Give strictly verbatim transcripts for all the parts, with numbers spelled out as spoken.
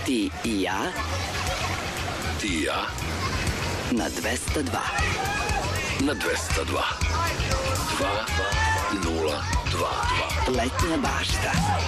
Ti i ja. Ti i ja. Na dvesta dva. Na dvesta dva. Dva nula dva. Letnja bašta.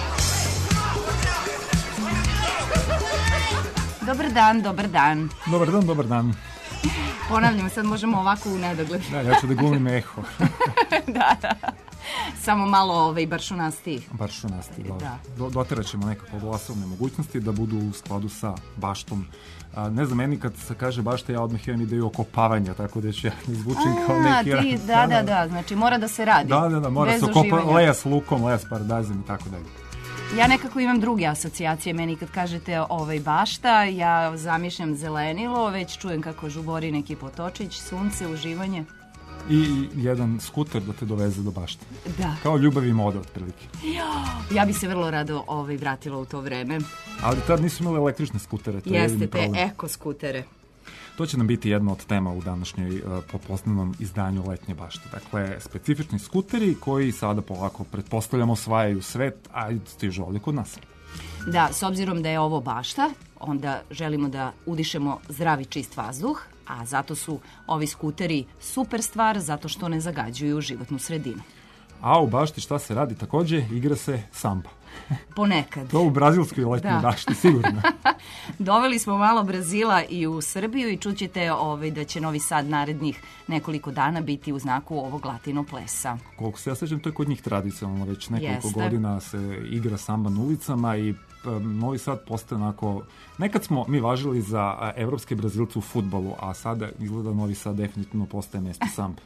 Dobar dan, dobar dan. Dobar dan, dobar dan. Ponavljam, sad možemo ovako u nedogled. Da, ja ću da glumim eho. Da, da. Samo malo ovaj, baršunasti. Baršunasti, da. Da. Do, doterat ćemo nekako glasovne mogućnosti da budu u skladu sa baštom. A, ne znam, meni kad se kaže bašta, ja odmah imam ideju okopavanja, tako da ću ja izvučim kao neki... A, ti, da, da, da, znači mora da se radi. Da, da, da, mora se okopa, leja s lukom, leja s paradajzom i tako dalje. Ja nekako imam druge asocijacije, meni kad kažete ovaj bašta, ja zamišljam zelenilo, već čujem kako žubori neki potočić, sunce, uživanje. I jedan skuter da te doveze do bašte. Da. Kao ljubav i moda, otprilike. Ja bi se vrlo rado ovaj, vratila u to vreme. Ali tad nisu imali električne skutere. To Jeste, je te eko skutere. To će nam biti jedna od tema u današnjoj uh, poslednjem izdanju Letnje bašte. Dakle, specifični skuteri koji sada polako, pretpostavljamo, osvajaju svet, a stižu ovdje kod nas. Da, s obzirom da je ovo bašta, onda želimo da udišemo zdravi čist vazduh, a zato su ovi skuteri super stvar, zato što ne zagađuju životnu sredinu. A u bašti šta se radi takođe? Igra se samba. Ponekad. To u brazilskoj letnjoj da. bašti, sigurno. Doveli smo malo Brazila i u Srbiju i čućete ovaj, da će Novi Sad narednih nekoliko dana biti u znaku ovog latino plesa. Koliko se ja sećam, to je kod njih tradicionalno, već nekoliko Jeste. godina se igra samba na ulicama i Novi Sad postaje onako... Nekad smo mi važili za evropske Brazilce u fudbalu, a sada izgleda Novi Sad definitivno postaje mesto samba.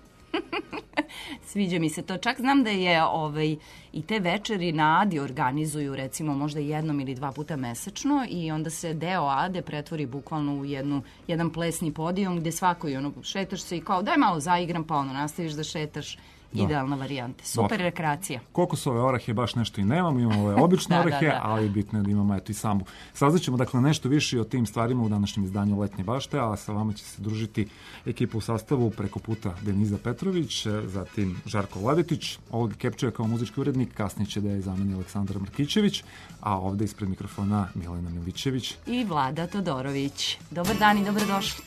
Sviđa mi se to. Čak znam da je ovaj, i te večeri na Adi organizuju recimo možda jednom ili dva puta mesečno i onda se deo Ade pretvori bukvalno u jednu, jedan plesni podijum gde svako i ono šetaš se i kao daj malo zaigram pa ono nastaviš da šetaš. Da. Idealna varijanta. Super da. rekreacija. Kokosove orahe baš nešto i nemamo, imamo ove obične da, orahe, da, da. ali bitno je da imamo eto i sambu. Saznaćemo dakle nešto više o tim stvarima u današnjem izdanju Letnje bašte, a sa vama će se družiti ekipa u sastavu preko puta Deniza Petrović, zatim Žarko Vladetić, ovog Kepčeva kao muzički urednik, kasnije će da je zameni Aleksandar Markićević, a ovde ispred mikrofona Milena Milićević i Vlada Todorović. Dobar dan i dobrodošli.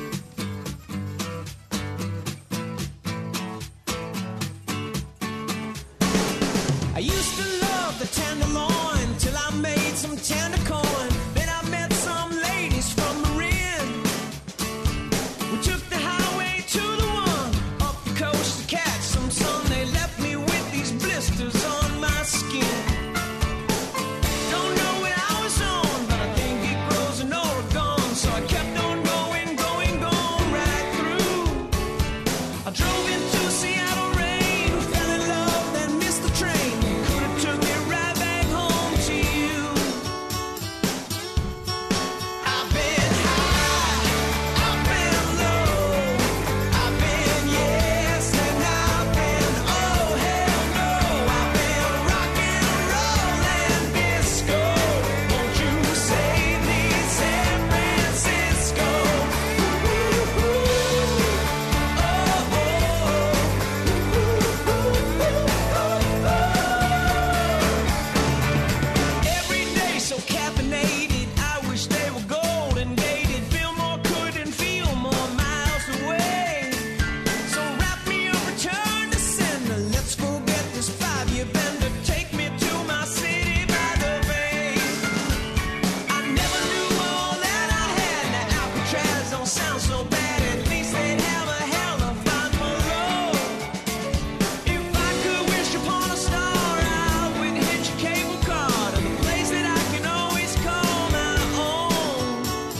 I used to love the tenderloin till I made some tender coin. Then I met some ladies from Marin. We took the highway to the one up the coast to catch some sun. They left me with these blisters on my skin. Don't know what I was on, but I think it grows in Oregon. So I kept on going, going, going right through. I drove into Seattle rain, fell in love, then missed the train. Took me right back home to you. I've been high, I've been low, I've been yes and I've been oh hell no. I've been rock and roll and disco. Won't you save me, San Francisco? Ooh, ooh, ooh. Oh, oh, every day so caffeinated, I wish they were golden gated. Fillmore couldn't feel more miles away. So wrap me a return to sender. Let's forget this five-year bender. Take me to my city by the bay. I never knew all that I had. Now Alcatraz don't sound so bad. At least they'd have a hell of fun below. If I could wish upon a star, I would hitch a cable car to the place that I can always call my own.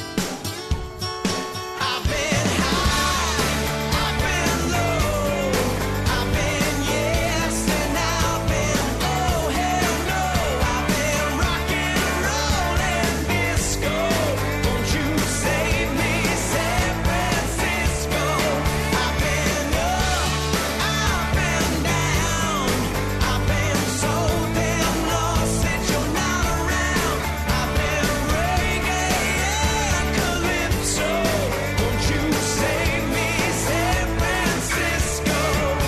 I've been high, I've been low, I've been yes and I've been oh hell no. I've been rock and roll and disco. Won't you save me, San Francisco? I've been up, I've been down, I've been so damn lost that you're not around. I've been reggae and calypso. Won't you save me, San Francisco?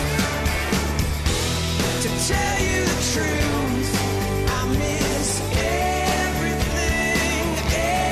To tell you the truth, I miss everything,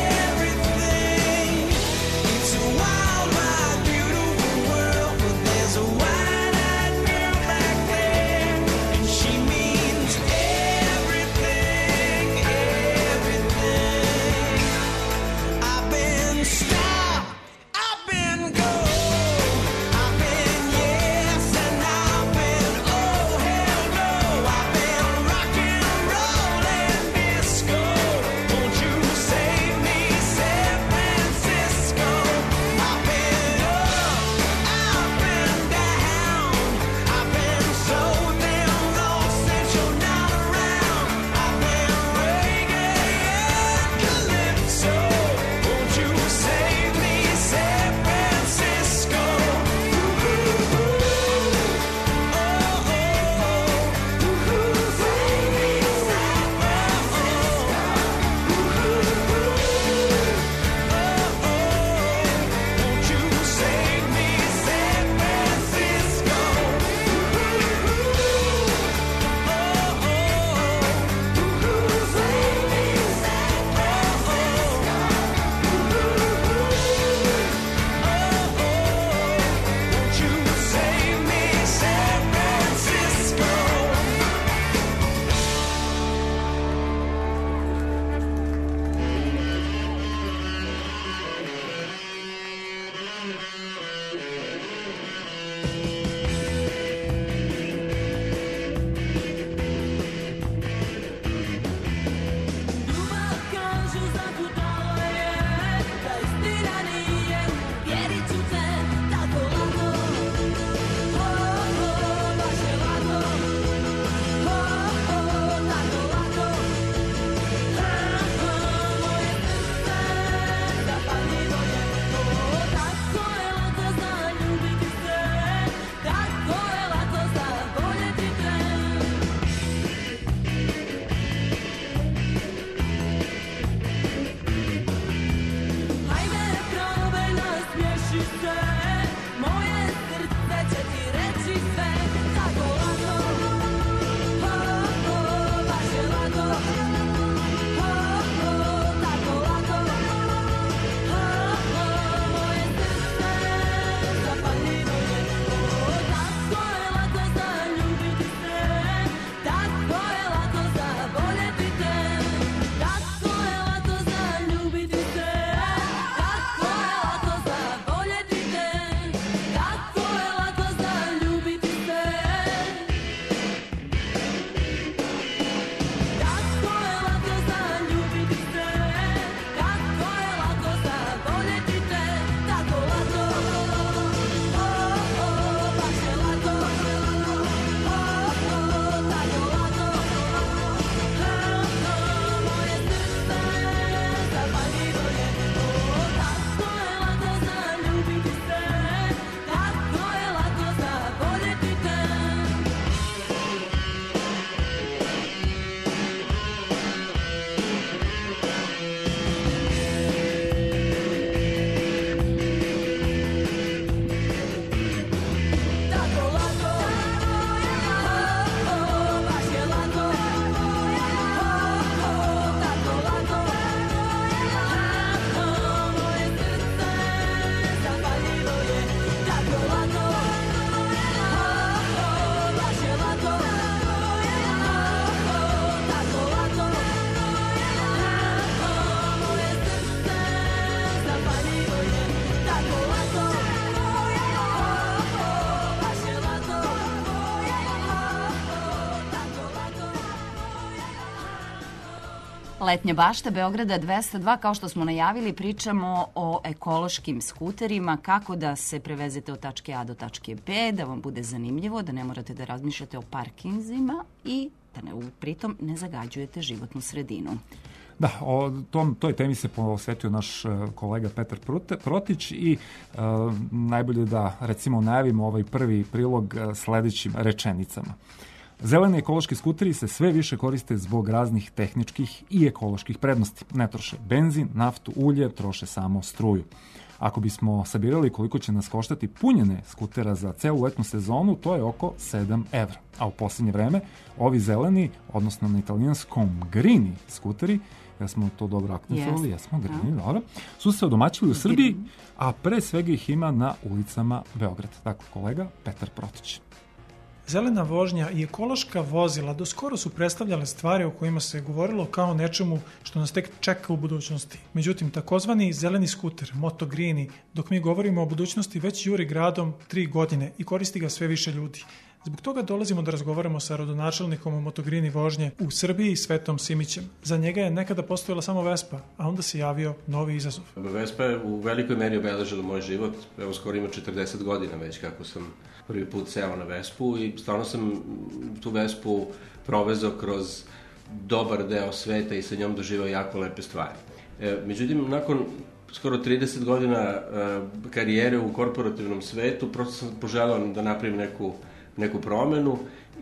Letnja bašta Beograda dvesta dva, kao što smo najavili, pričamo o ekološkim skuterima, kako da se prevezete od tačke A do tačke B, da vam bude zanimljivo, da ne morate da razmišljate o parkinzima i da ne, pritom ne zagađujete životnu sredinu. Da, o tom, toj temi se posvetio naš kolega Petar Protić i e, najbolje da, recimo, najavimo ovaj prvi prilog sledećim rečenicama. Zeleni ekološki skuteri se sve više koriste zbog raznih tehničkih i ekoloških prednosti. Ne troše benzin, naftu, ulje, troše samo struju. Ako bismo sabirali koliko će nas koštati punjene skutera za celu letnu sezonu, to je oko sedam evra. A u posljednje vreme ovi zeleni, odnosno na italijanskom grini skuteri, ja smo to dobro aktivovali, jesmo, grini, dobro, su se odomaćili u Srbiji, a pre svega ih ima na ulicama Beograda. Dakle, kolega Petar Protić. Zelena vožnja i ekološka vozila do skoro su predstavljale stvari o kojima se govorilo kao nečemu što nas tek čeka u budućnosti. Međutim, takozvani zeleni skuter, Motogrini, dok mi govorimo o budućnosti, već juri gradom tri godine i koristi ga sve više ljudi. Zbog toga dolazimo da razgovaramo sa rodonačelnikom o Motogrini vožnje u Srbiji, Svetom Simićem. Za njega je nekada postojala samo Vespa, a onda se javio novi izazov. Vespa je u velikoj meri obeležila moj život. Evo, skoro ima četrdeset godina već kako sam prvi put seo na Vespu i stvarno sam tu Vespu provezao kroz dobar deo sveta i sa njom doživao jako lepe stvari. E, međutim, nakon skoro trideset godina e, karijere u korporativnom svetu, prosto sam poželao da napravim neku neku promenu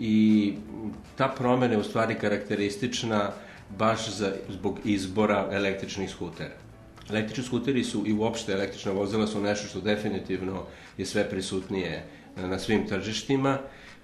i ta promena je u stvari karakteristična baš za, zbog izbora električnih skutera. Električni skuteri su i uopšte električna vozila su nešto što definitivno je sve prisutnije na svim tržištima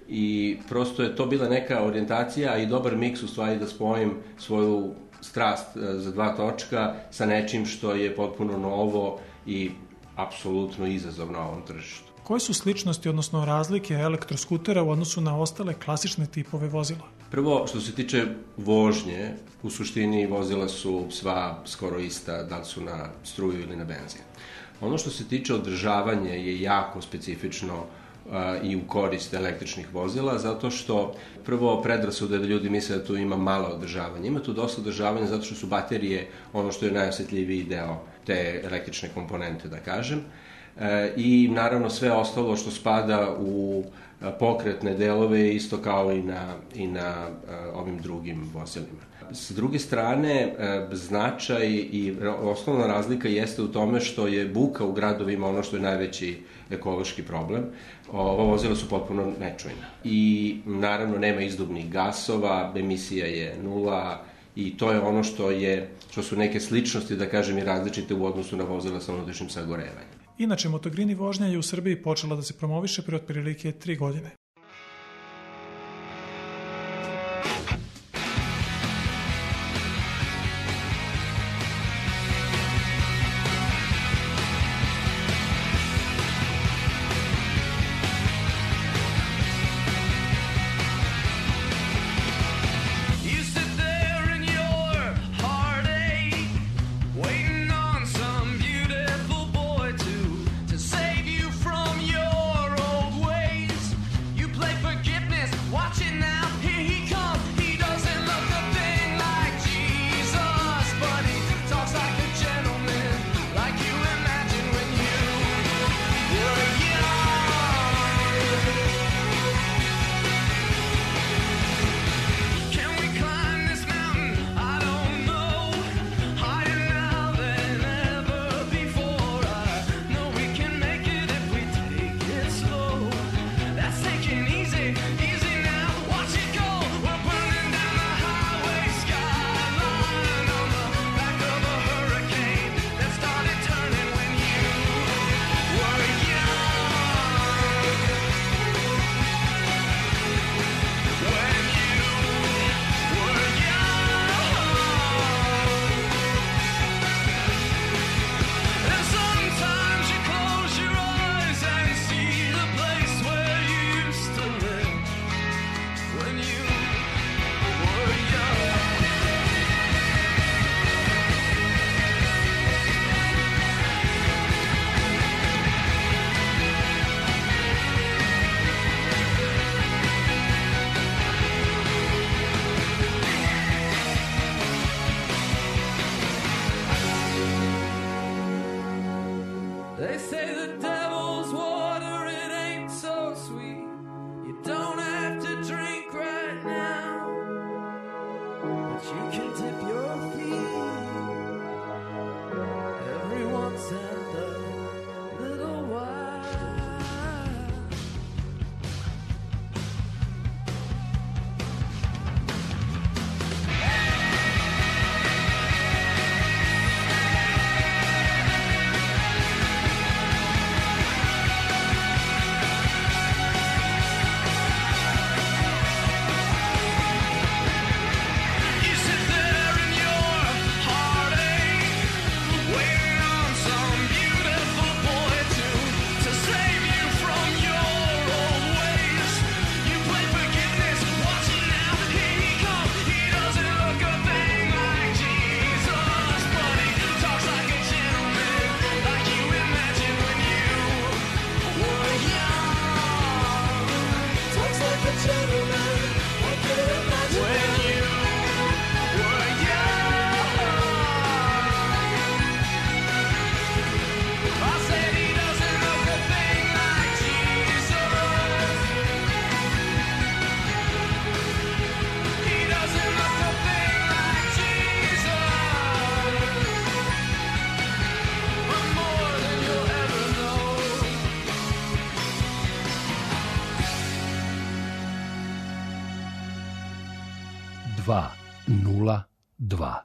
i prosto je to bila neka orijentacija i dobar miks u stvari da spojim svoju strast za dva točka sa nečim što je potpuno novo i apsolutno izazov na ovom tržištu. Koje su sličnosti, odnosno razlike elektroskutera u odnosu na ostale klasične tipove vozila? Prvo, što se tiče vožnje, u suštini vozila su sva skoro ista, da li su na struju ili na benzin. Ono što se tiče održavanja je jako specifično uh, i u korist električnih vozila, zato što prvo predrasuda da ljudi misle da tu ima malo održavanja. Ima tu dosta održavanja zato što su baterije ono što je najosetljiviji deo te električne komponente, da kažem. E, i naravno sve ostalo što spada u pokretne delove isto kao i na, i na e, ovim drugim vozilima. S druge strane, e, značaj i osnovna razlika jeste u tome što je buka u gradovima ono što je najveći ekološki problem. Ova vozila su potpuno nečujna i naravno nema izduvnih gasova, emisija je nula i to je ono što je, što su neke sličnosti, da kažem, i različite u odnosu na vozila sa unutrašnjim sagorevanjem. Inače, Motogrini vožnja je u Srbiji počela da se promoviše pre otprilike tri godine. You dva nula dva.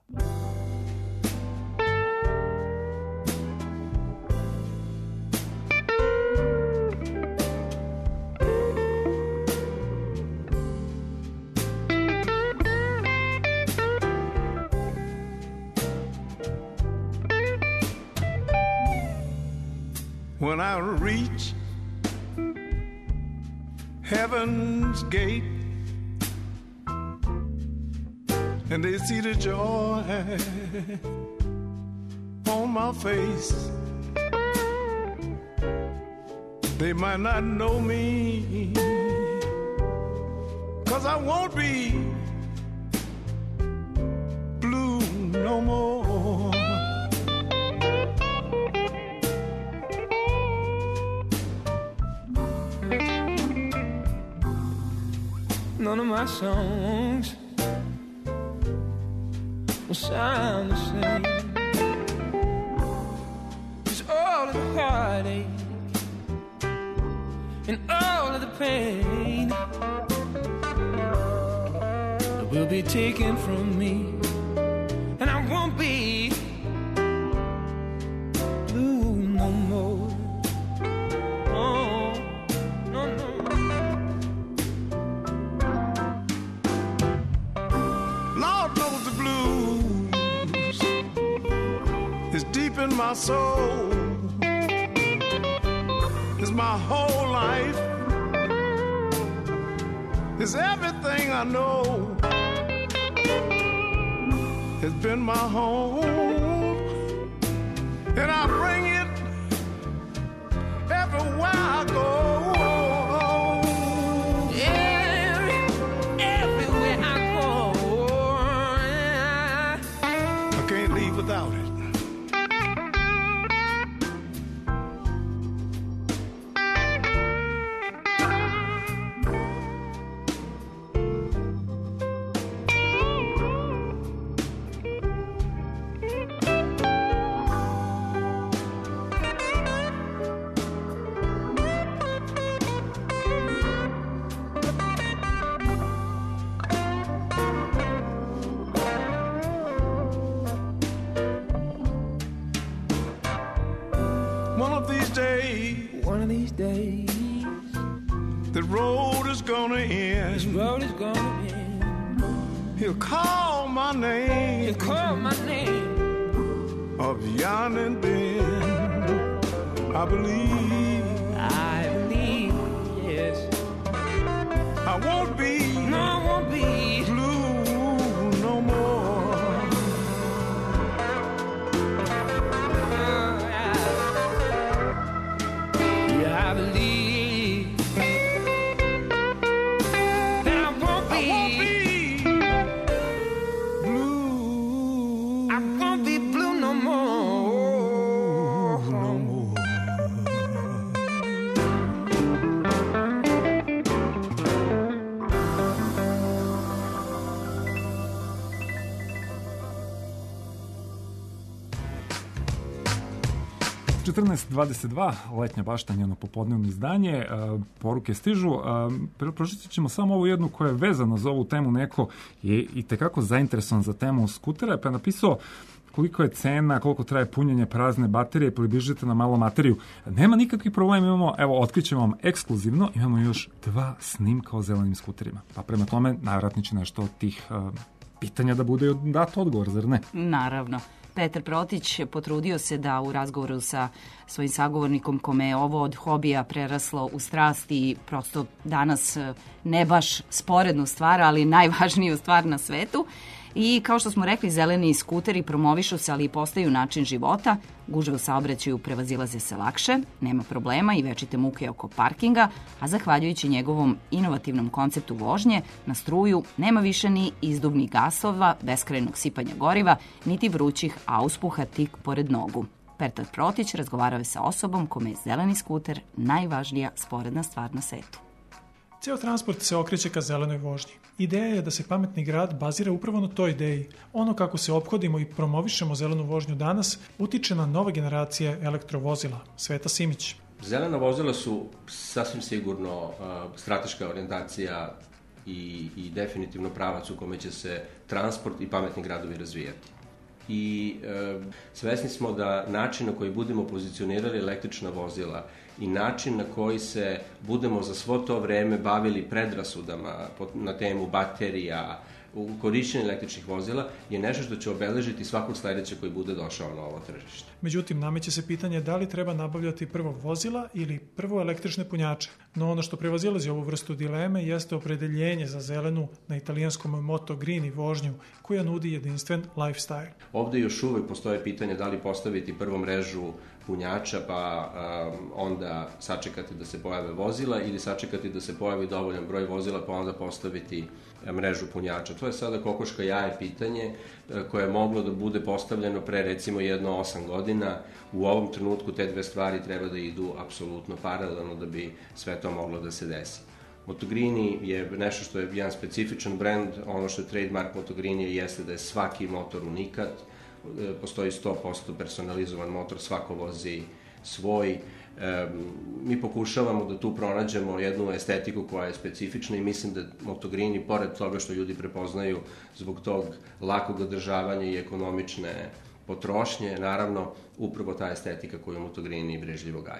When I reach heaven's gate and they see the joy on my face, they might not know me, 'cause I won't be blue no more. None of my songs will sound the same. It's all of the heartache and all of the pain that will be taken from me, and I won't be blue no more. Oh, no, no. In my soul is my whole life, is everything I know, has been my home, and I bring it everywhere I go. Every, everywhere I go, I can't leave without it. one of these days, the road is gonna end. this road is gonna end. He'll call my name. You call my name. Of yon and Ben, I believe. I believe, yes. I won't be. No, I won't be blue no more. Uh, yeah, I believe that I won't be. I won't be blue. I won't be blue no more. No more. četrnaest dvadeset dva, letnja bašta, njeno popodnevno izdanje, e, poruke stižu. E, pročitat ćemo samo ovu jednu koja je vezana za ovu temu. Neko je i tekako zainteresovan za temu skutera, pa je napisao koliko je cena, koliko traje punjenje prazne baterije, približite na malo materiju. Nema nikakvih problema, imamo, evo, otkrićemo vam ekskluzivno, imamo još dva snimka o zelenim skuterima. Pa prema tome, najvratnije će nešto od tih e, pitanja da bude dat odgovor, zar ne? Naravno. Petar Protić potrudio se da u razgovoru sa svojim sagovornikom, kome je ovo od hobija preraslo u strast i prosto danas ne baš sporednu stvar, ali najvažniju stvar na svetu. I kao što smo rekli, zeleni skuteri promovišu se, ali i postaju način života. Gužve u saobraćaju prevazilaze se lakše, nema problema i večite muke oko parkinga, a zahvaljujući njegovom inovativnom konceptu vožnje na struju nema više ni izduvnih gasova, beskrajnog sipanja goriva, niti vrućih auspuha tik pored nogu. Petar Protić razgovarao je sa osobom kome je zeleni skuter najvažnija sporedna stvar na svetu. Ceo transport se okreće ka zelenoj vožnji. Ideja je da se pametni grad bazira upravo na toj ideji. Ono kako se ophodimo i promovišemo zelenu vožnju danas utiče na nove generacije elektrovozila. Sveta Simić. Zelena vozila su sasvim sigurno uh, strateška orijentacija i, i definitivno pravac u kome će se transport i pametni gradovi razvijati. I e, svesni smo da način na koji budemo pozicionirali električna vozila i način na koji se budemo za svo to vreme bavili predrasudama na temu baterija, u korišćenju električnih vozila je nešto što će obeležiti svakog sledećeg koji bude došao na ovo tržište. Međutim, nameće se pitanje da li treba nabavljati prvo vozila ili prvo električne punjače. No ono što prevazilazi ovu vrstu dileme jeste opredeljenje za zelenu na italijanskom Moto Green vožnju koja nudi jedinstven lifestyle. Ovde još uvek postoje pitanje da li postaviti prvo mrežu punjača pa um, onda sačekati da se pojave vozila ili sačekati da se pojavi dovoljan broj vozila pa onda postaviti mrežu punjača. To je sada kokoška jaje pitanje koje je moglo da bude postavljeno pre recimo jedno osam godina. U ovom trenutku te dve stvari treba da idu apsolutno paralelno da bi sve to moglo da se desi. Motogrini je nešto što je jedan specifičan brand, ono što je trademark Motogrini jeste da je svaki motor unikat, postoji sto posto personalizovan motor, svako vozi svoj. E, mi pokušavamo da tu pronađemo jednu estetiku koja je specifična i mislim da Motogrini, pored toga što ljudi prepoznaju zbog tog lakog održavanja i ekonomične potrošnje, naravno, upravo ta estetika koju Motogrini brežljivo gaji.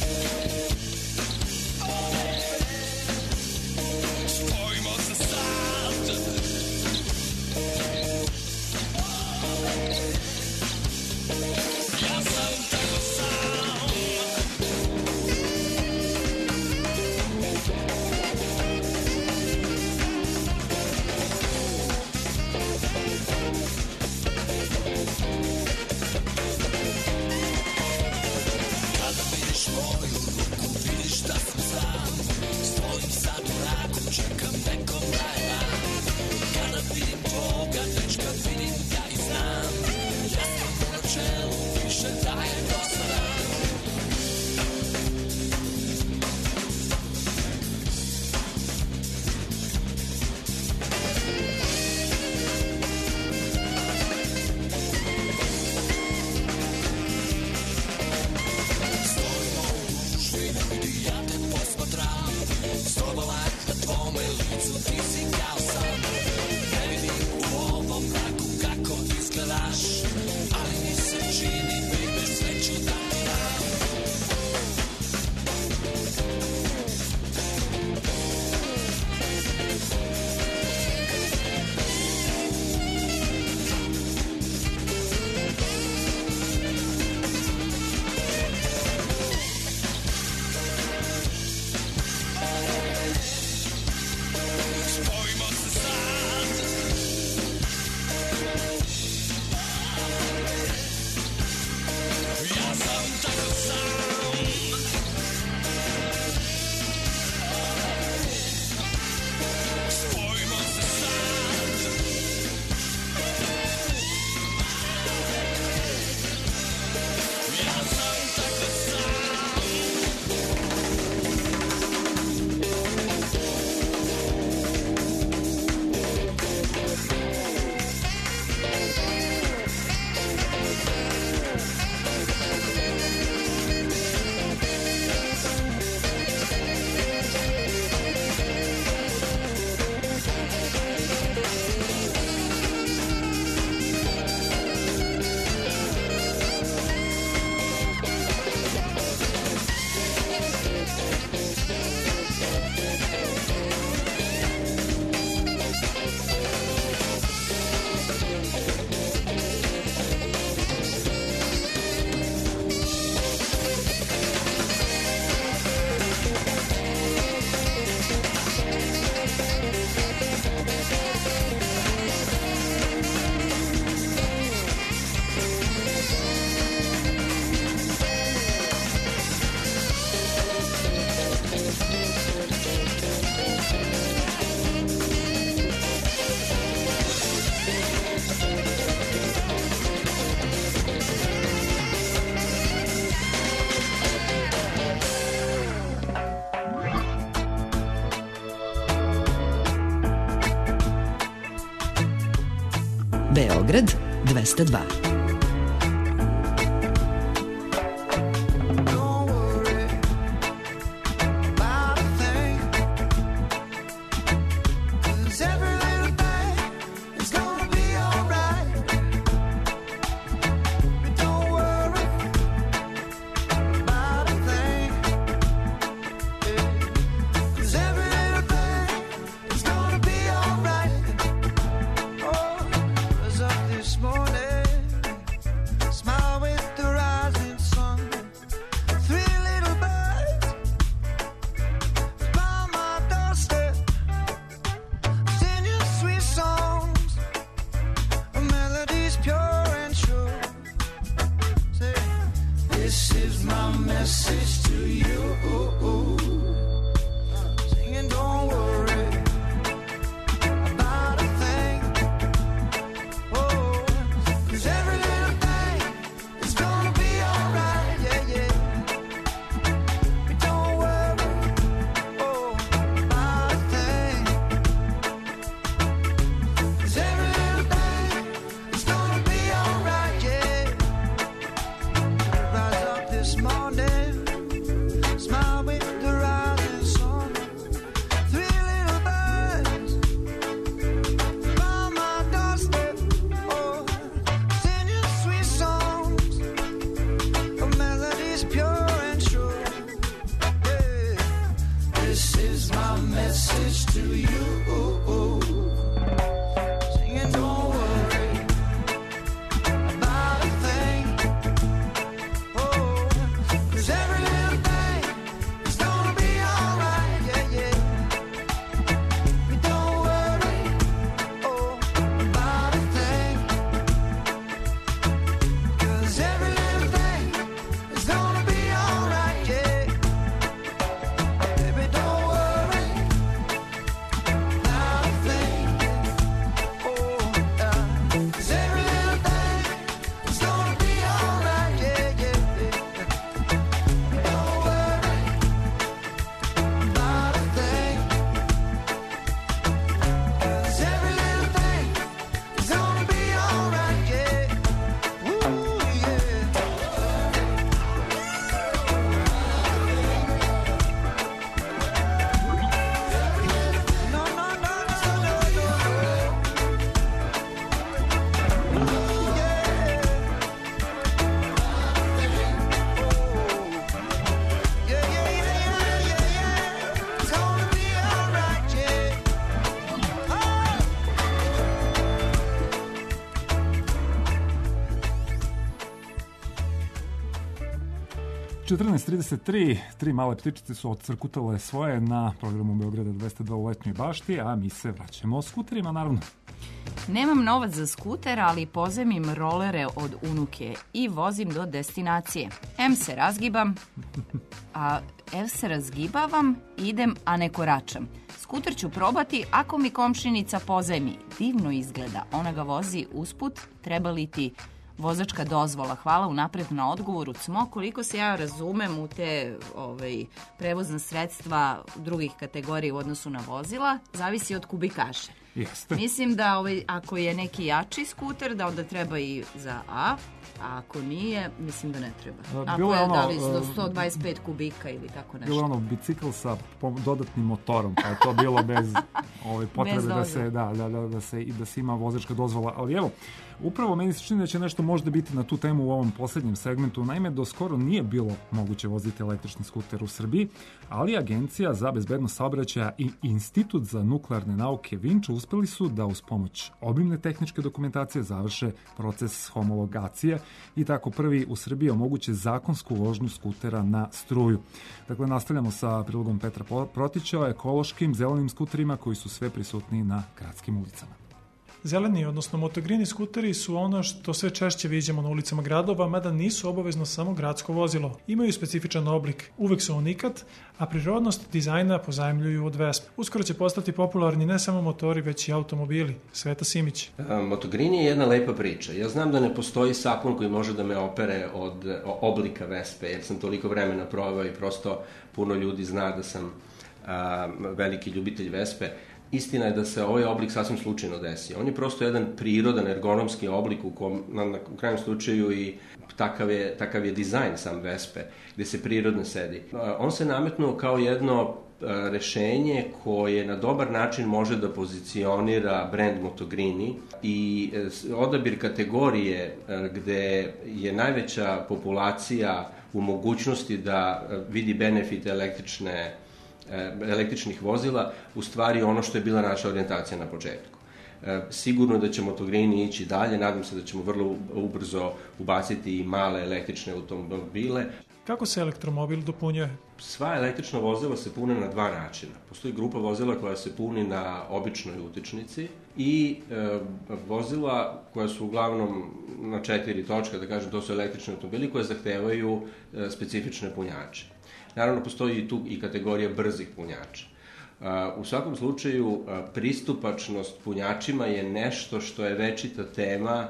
Stojimo sa strane Beograd dvesta dva. četrnaest trideset tri, tri male ptičice su odcrkutale svoje na programu Beograda dvesta dva u letnjoj bašti, a mi se vraćamo skuterima, naravno. Nemam novac za skuter, ali pozemim rolere od unuke i vozim do destinacije. Em se razgibam, a em se razgibavam, idem, a ne koračam. Skuter ću probati ako mi komšinica pozemi. Divno izgleda, ona ga vozi usput, treba li ti vozačka dozvola? Hvala unapred na odgovoru. Cmo, koliko se ja razumem u te ovaj, prevozna sredstva drugih kategorija u odnosu na vozila, zavisi od kubikaše. Jeste. Mislim da ovaj, ako je neki jači skuter, da onda treba i za A, a ako nije, mislim da ne treba. A, ako je ono, da li do sto dvadeset pet kubika ili tako nešto. Bilo je ono bicikl sa dodatnim motorom, pa je to bilo bez ove potrebe da se, da, da, da, da, se, da se ima vozačka dozvola. Ali evo, upravo meni se čini da će nešto možda biti na tu temu u ovom poslednjem segmentu. Naime, do skoro nije bilo moguće voziti električni skuter u Srbiji, ali Agencija za bezbednost saobraćaja i Institut za nuklearne nauke Vinča uspeli su da uz pomoć obimne tehničke dokumentacije završe proces homologacije i tako prvi u Srbiji omoguće zakonsku vožnju skutera na struju. Dakle, nastavljamo sa prilogom Petra Protića o ekološkim zelenim skuterima koji su sve prisutniji na gradskim ulicama. Zeleni, odnosno motogrini skuteri su ono što sve češće viđamo na ulicama gradova, mada nisu obavezno samo gradsko vozilo. Imaju specifičan oblik, uvek su unikat, a prirodnost dizajna pozajmljuju od Vespe. Uskoro će postati popularni ne samo motori, već i automobili. Sveta Simić. Motogrini je jedna lepa priča. Ja znam da ne postoji sapun koji može da me opere od oblika Vespe, jer sam toliko vremena proveo i prosto puno ljudi zna da sam a, veliki ljubitelj Vespe. istina je da se ovaj oblik sasvim slučajno desio. On je prosto jedan prirodan, ergonomski oblik u kom, na, na, u krajnjem slučaju i takav je, takav je dizajn sam Vespe, gde se prirodno sedi. On se nametnuo kao jedno rešenje koje na dobar način može da pozicionira brend Motogrini i odabir kategorije gde je najveća populacija u mogućnosti da vidi benefite električne, električnih vozila, u stvari ono što je bila naša orijentacija na početku. Sigurno da će Motogrini ići dalje, nadam se da ćemo vrlo ubrzo ubaciti i male električne automobile. Kako se elektromobil dopunjuje? Sva električna vozila se pune na dva načina. Postoji grupa vozila koja se puni na običnoj utičnici i e, vozila koja su uglavnom na četiri točka, da kažem, to su električni automobili koje zahtevaju e, specifične punjače. Naravno, postoji i tu i kategorija brzih punjača. U svakom slučaju, pristupačnost punjačima je nešto što je večita tema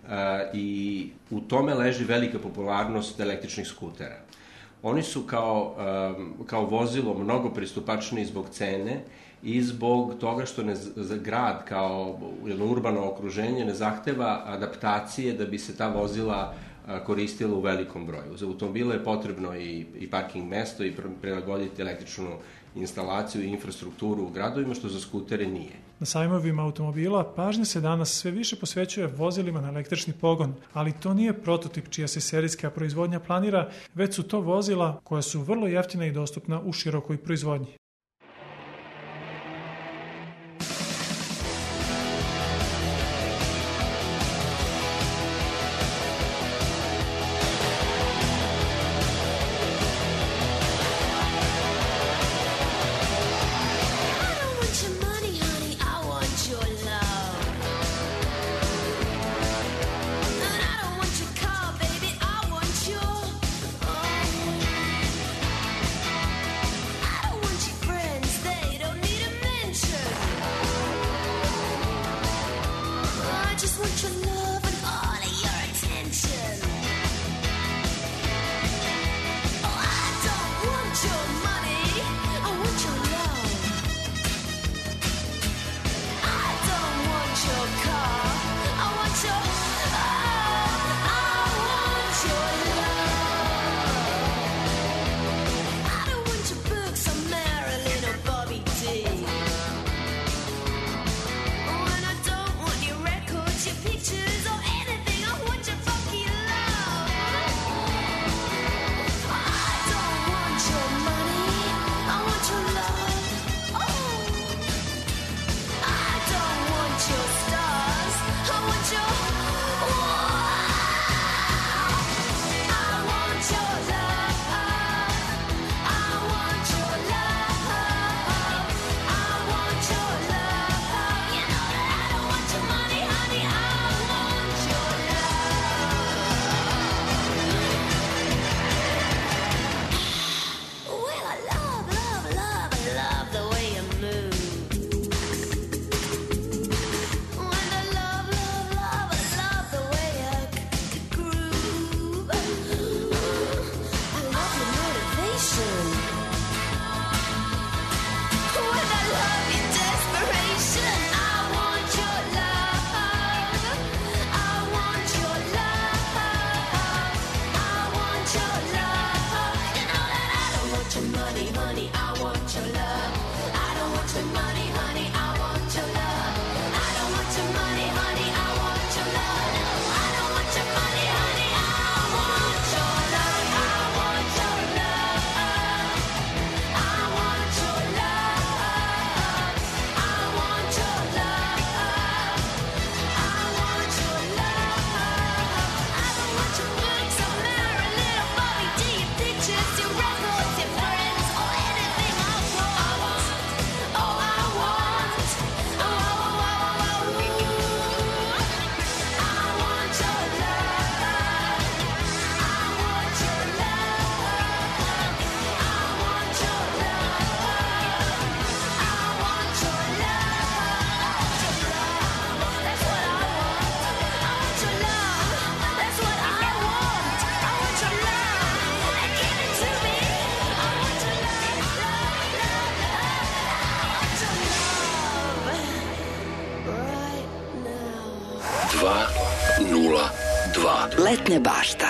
i u tome leži velika popularnost električnih skutera. Oni su kao, kao vozilo mnogo pristupačniji zbog cene i zbog toga što ne, grad kao jedno urbano okruženje ne zahteva adaptacije da bi se ta vozila koristila u velikom broju. Za automobile je potrebno i, i parking mesto i prilagoditi električnu instalaciju i infrastrukturu u gradovima, što za skutere nije. Na sajmovima automobila pažnja se danas sve više posvećuje vozilima na električni pogon, ali to nije prototip čija se serijska proizvodnja planira, već su to vozila koja su vrlo jeftina i dostupna u širokoj proizvodnji. I don't want your dva nula dva. Letnja bašta.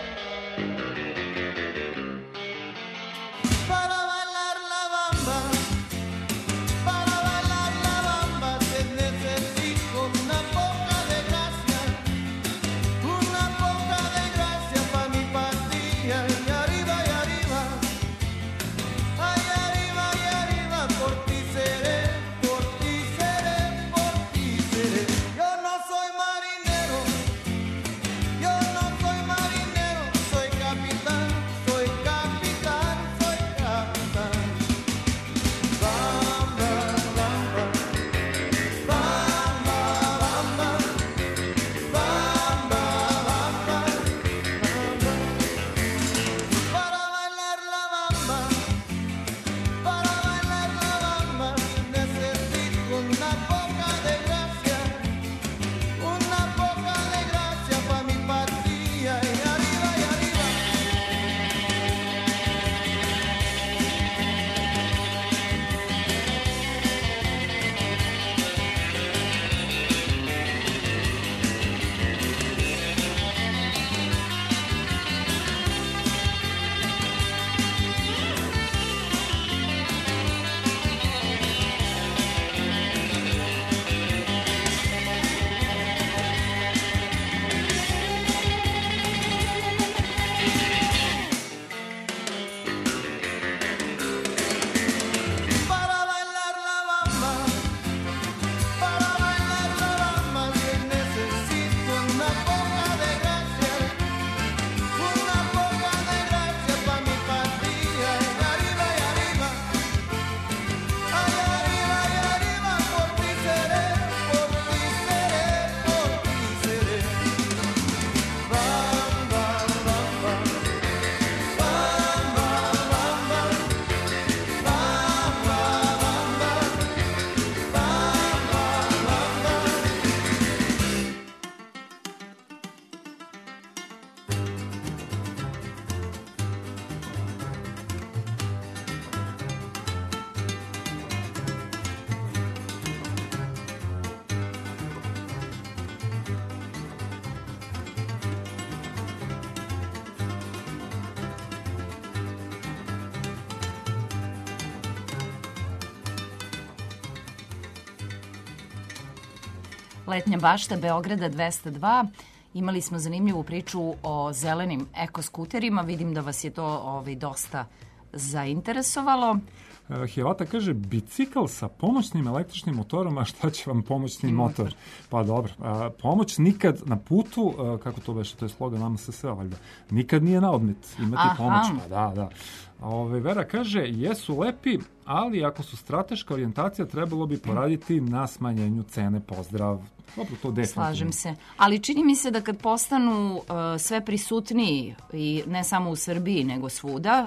Letnja bašta Beograda dvesta dva. Imali smo zanimljivu priču o zelenim ekoskuterima. Vidim da vas je to ovaj, dosta zainteresovalo. Hilata kaže, bicikl sa pomoćnim električnim motorom, a šta će vam pomoćni motor? motor? Pa dobro, a, pomoć nikad na putu, a, kako to beše, to je slogan nama se sve, valjda, nikad nije na odmet imati Aha. pomoć. Pa da, da. Ove, Vera kaže, jesu lepi, ali ako su strateška orijentacija, trebalo bi poraditi na smanjenju cene. Pozdrav. Dobro, to definitivno. Slažem se. Ali čini mi se da kad postanu uh, sve prisutniji, i ne samo u Srbiji, nego svuda,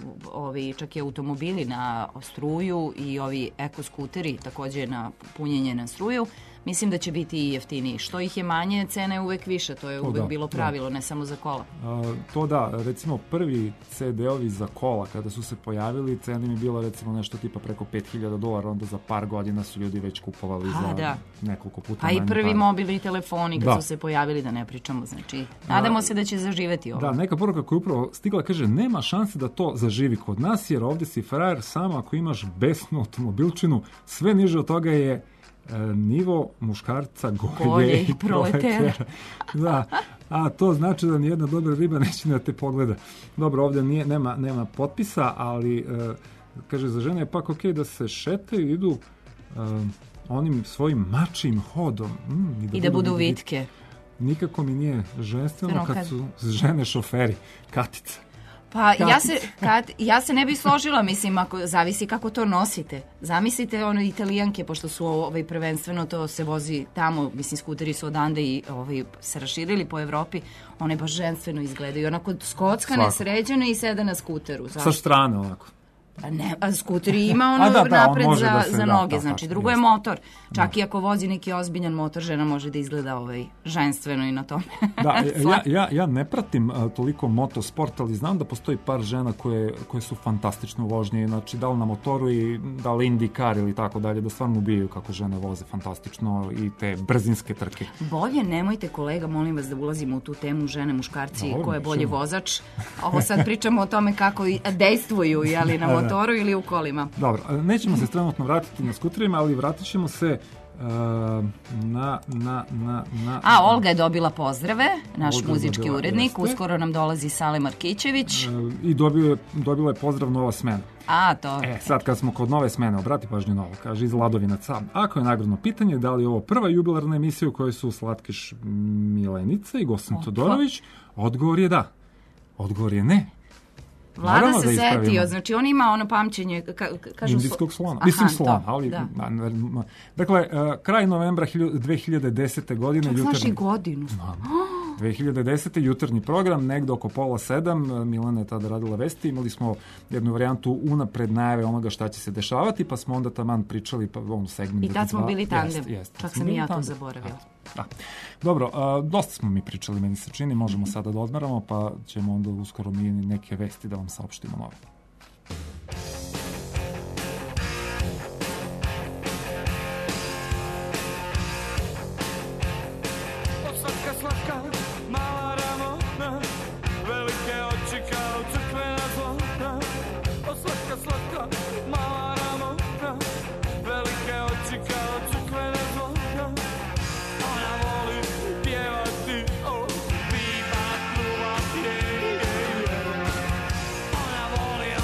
ovi čak i automobili na struju i ovi ekoskuteri takođe na punjenje na struju, mislim da će biti i jeftiniji. Što ih je manje, cena je uvek više. To je to uvek da, bilo pravilo, da. Ne samo za kola. A, to da, recimo prvi ce de-ovi za kola, kada su se pojavili, cena im je bila recimo nešto tipa preko pet hiljada dolara, onda za par godina su ljudi već kupovali A, za da. nekoliko puta. A i prvi par. mobilni telefoni kad da. su se pojavili, da ne pričamo. Znači, nadamo A, se da će zaživeti ovo. Da, neka poruka koja je upravo stigla kaže, nema šanse da to zaživi kod nas, jer ovdje si frajer samo ako imaš besnu automobilčinu, sve niže od toga je E, nivo muškarca golje, golje i proletera. Da, a to znači da nijedna dobra riba neće da te pogleda. Dobro, ovdje nije, nema, nema potpisa, ali e, kaže za žene je pak okej da se šetaju, idu e, onim svojim mačim hodom. Mm, I da, I da budu vitke. Nikako mi nije ženstveno kad, kad su žene šoferi. Katica. Pa ja se, kad, ja se ne bi složila, mislim, ako zavisi kako to nosite. Zamislite ono Italijanke, pošto su ovaj, prvenstveno to se vozi tamo, mislim, skuteri su odande i ovaj, se raširili po Evropi, one baš ženstveno izgledaju. Onako skockane, sređene i sede na skuteru. Zašto? Sa strane onako. A ne, a skuter ima ono A da, da, on napred može za, da se- za da, noge, da, znači tačno, drugo je jeste. motor. Čak i ako vozi neki ozbiljan motor, žena može da izgleda ovaj, ženstveno i na tome. Da, ja, ja, ja ne pratim a, toliko motosport, ali znam da postoji par žena koje, koje su fantastične u vožnji, znači da li na motoru i da li IndyCar ili tako dalje, da stvarno ubijaju kako žene voze fantastično i te brzinske trke. Bolje nemojte, kolega, molim vas da ulazimo u tu temu žene, muškarci, Dobro, ko je bolji nećemo. vozač. Ovo sad pričamo o tome kako i dejstvuju, jeli na motoru ili u kolima. Dobro, nećemo se trenutno vratiti na skuterima, ali vratit ćemo se uh, na, na, na, na... A, Olga je dobila pozdrave, naš Olga je muzički dobila, urednik. jeste. Uskoro nam dolazi Sale Markićević. Uh, I dobio je, dobila je pozdrav Nova smena. A, to... E, sad kad smo kod Nove smene, obrati pažnju na ovo, kaže iz Ladovinaca. Ako je nagradno pitanje, da li je ovo prva jubilarna emisija u kojoj su Slatkiš Milenica i Gosan Todorović, odgovor je da. Odgovor je ne. Vlada Moramo se da ispravimo. setio, znači on ima ono pamćenje, ka, ka- kažu... Indijskog slona. Aha, Mislim to, slona, ali... da. na- na- na- Dakle, uh, kraj novembra hiljadu- dve hiljade desete godine... Čak znaš i jutarnji- godinu. Znam. dve hiljade desete. jutarnji program, negde oko pola sedam, Milena je tada radila vesti, imali smo jednu varijantu unapred najave onoga šta će se dešavati, pa smo onda taman pričali, pa ono segment... I tad smo dva- bili tandem. Jeste, jeste. Čak Smo sam i bili ja to tandem. zaboravila. Da. Dobro, a, dosta smo mi pričali, meni se čini, možemo sada da odmaramo, pa ćemo onda uskoro mi neke vesti da vam saopštimo nove. Slatka, slatka, mala ramona, velike oči kao crkvena zvona. O slatka, slatka, mala ramona, velike oči kao crkvena zvona. Ona voli pjevati, oh, viva pluvati, yeah, yeah, yeah. Ona voli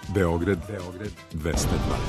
Beograd, Beograd dvesta dva.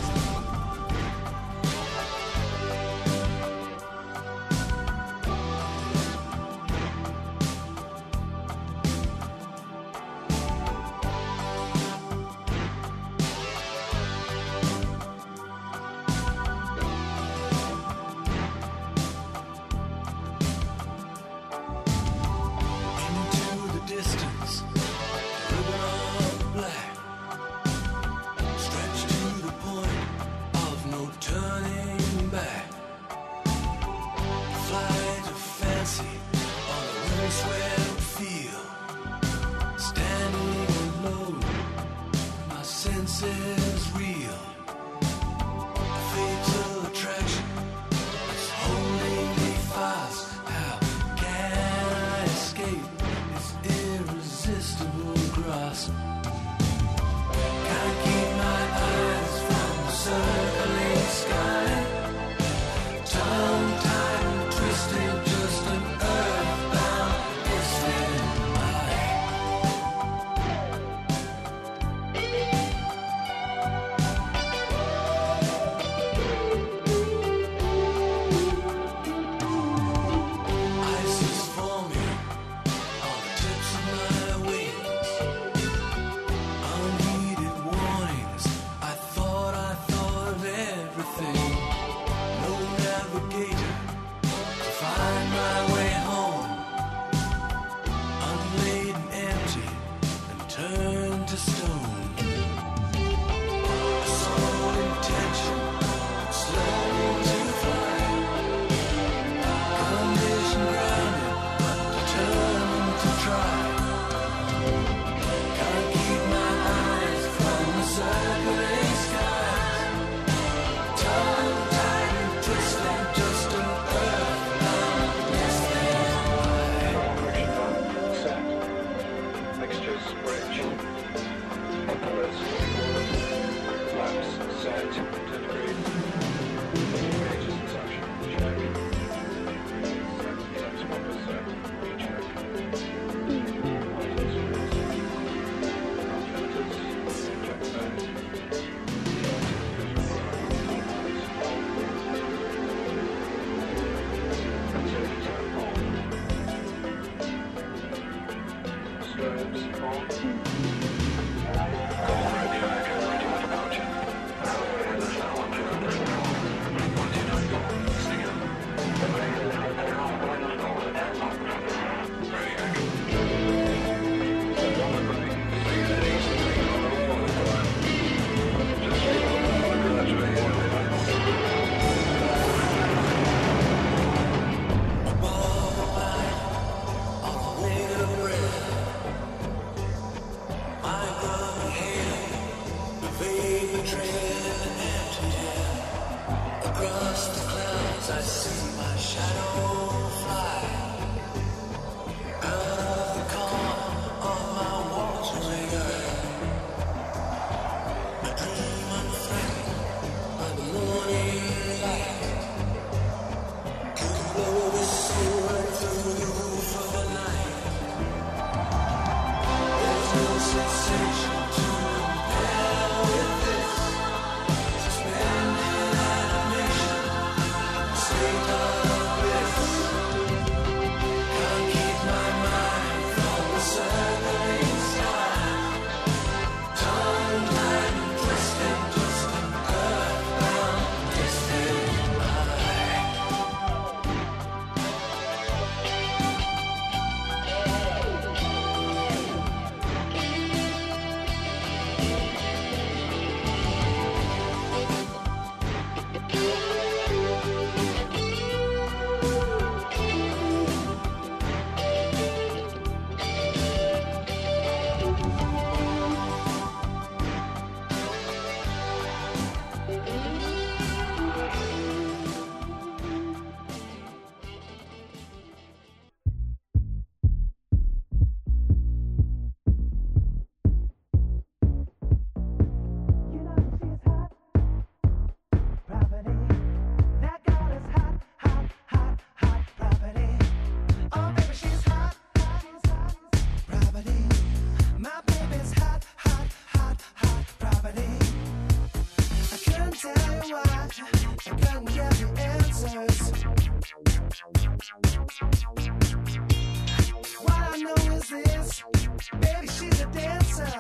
closer.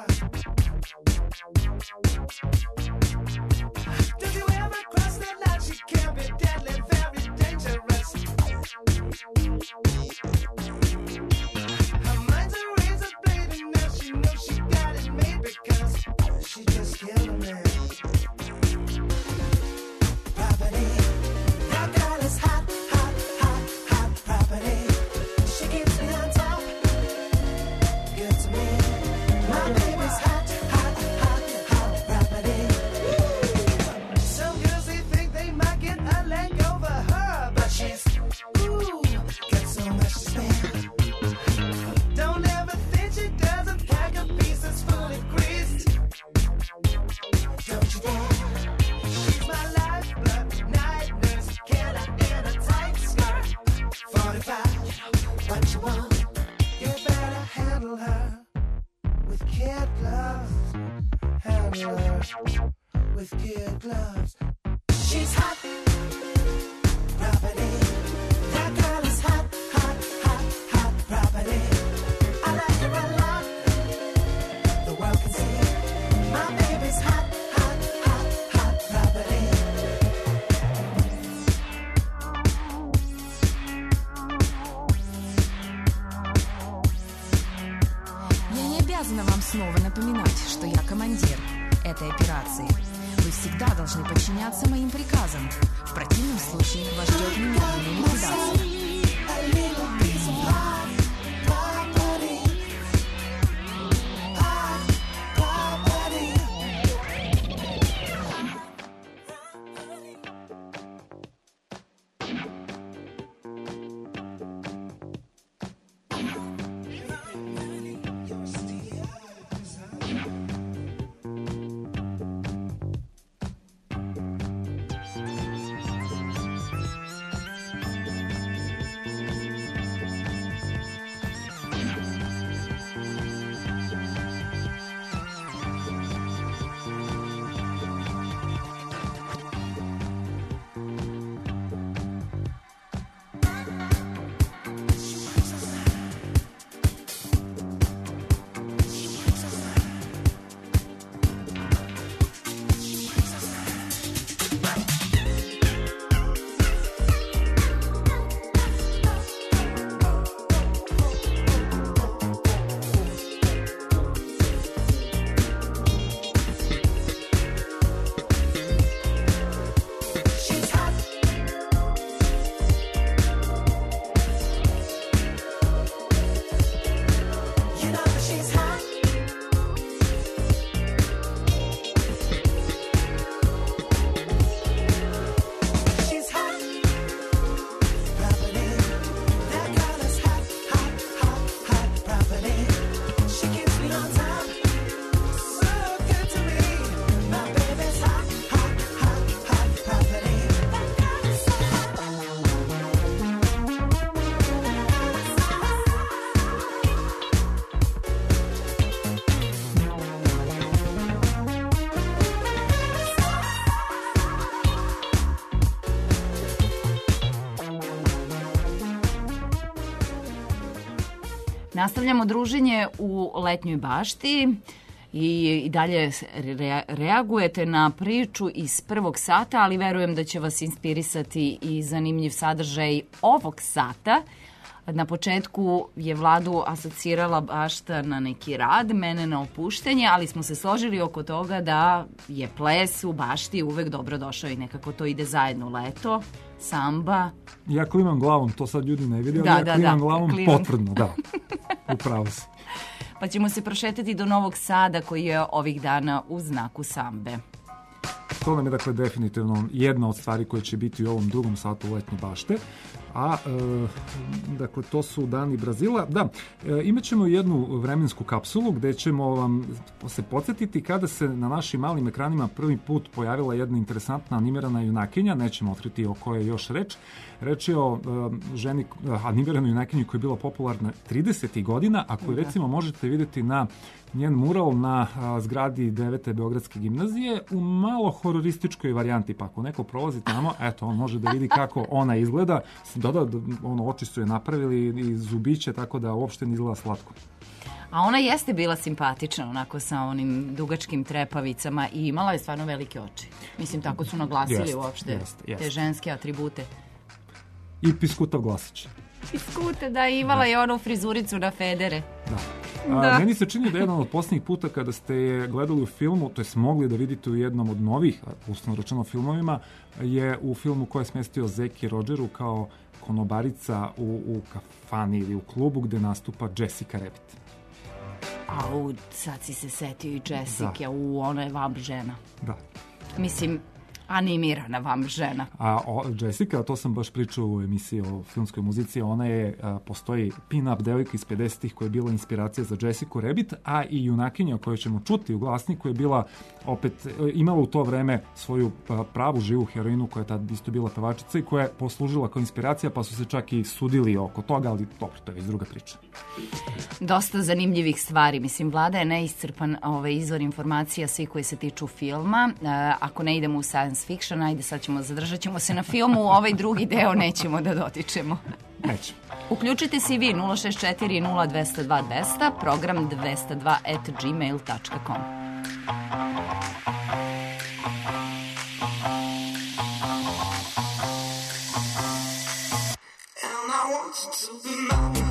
Did you ever cross that line? She can be deadly, very dangerous. Her mind's a razor blade, and now she knows she got it made because she just killed a man. Property, that girl is hot, hot, hot, hot property. She keeps me on top, good to me. My baby's hot, hot, hot, hot property. Some girls, they think they might get a leg over her, but she's, ooh, got so much to spare. Don't ever think she doesn't pack a piece that's fully greased. Don't you dare. She's my lifeblood, night nurse, killer in a tight skirt. forty-five, what you want? You better handle her with kid gloves. Handle her with kid gloves. She's hot, property. That girl is hot, hot, hot, hot property. I like her a lot. The world can see my baby's hot, hot, hot, hot property. Я не обязана вам снова напоминать, что я командир этой операции. Вы всегда должны подчиняться моим приказам. В противном случае вас ждет немедленная ликвидация. A little piece of hot property. Hot property. She's hot. You know that she's hot. She's hot. Property. That girl is hot, hot, hot, hot property. She keeps me on top. So good to me. My baby's hot, hot, hot, hot property. That girl is so hot. Nastavljamo druženje u letnjoj bašti i, i dalje re, reagujete na priču iz prvog sata, ali verujem da će vas inspirisati i zanimljiv sadržaj ovog sata. Na početku je Vladu asocirala bašta na neki rad, mene na opuštenje, ali smo se složili oko toga da je ples u bašti uvek dobro došao i nekako to ide zajedno. Leto, samba. Ja klimam glavom, to sad ljudi ne vidi, ali Da, ja da, klimam da, glavom klimam. potvrdno, da. Upravo si. Pa ćemo se prošetati do Novog Sada koji je ovih dana u znaku sambe. To nam je dakle definitivno jedna od stvari koje će biti u ovom drugom satu letnje bašte. A, e, dakle, to su dani Brazila. Da, e, imat ćemo jednu vremensku kapsulu gde ćemo vam se podsjetiti kada se na našim malim ekranima prvi put pojavila jedna interesantna animirana junakinja, nećemo otkriti o kojoj je još reč. Reč je o e, ženi, animiranoj junakinji koja je bila popularna tridesetih godina, a koju recimo možete vidjeti na njen mural na a, zgradi devete Beogradske gimnazije u malo hororističkoj varijanti, pa ako neko prolazi tamo, eto, on može da vidi kako ona izgleda. Da, da, ono, oči su je napravili i zubiće, tako da uopšte ne izgleda slatko. A ona jeste bila simpatična, onako sa onim dugačkim trepavicama i imala je stvarno velike oči. Mislim, tako su naglasili Jeste, uopšte jeste, jeste. te ženske atribute. I piskutav glasić. Iskute, da, imala je onu frizuricu na federe. Da. A, Da. Meni se čini da je jedan od posljednjih puta kada ste je gledali u filmu, to je mogli da vidite u jednom od novih, uslovno rečeno filmovima, je u filmu koji je smestio Zeki Rodgeru kao konobarica u, u kafani ili u klubu gde nastupa Jessica Rabbit. A u, sad si se setio i Jessica, Da. u, ona je vamp žena. Da. Mislim, animirana vamp žena. A o, Jessica, to sam baš pričao u emisiji o filmskoj muzici, ona je, a, postoji pin-up devojka iz pedesetih koja je bila inspiracija za Jessica Rabbit, a i junakinja koju ćemo čuti u glasniku je bila opet, e, imala u to vreme svoju a, pravu živu heroinu koja je tad isto bila pevačica i koja je poslužila kao inspiracija, pa su se čak i sudili oko toga, ali dobro, to je već druga priča. Dosta zanimljivih stvari. Mislim, Vlada je neiscrpan ovaj, izvor informacija svi koji se tiču filma. E, ako ne idemo u science fiction, ajde sad ćemo, zadržat ćemo se na filmu, ovaj drugi deo nećemo da dotičemo. Nećemo. Uključite se i vi nula šest četiri nula dva nula dva dva nula nula, program dvesta dva at gmail dot com. And I want you to be mine.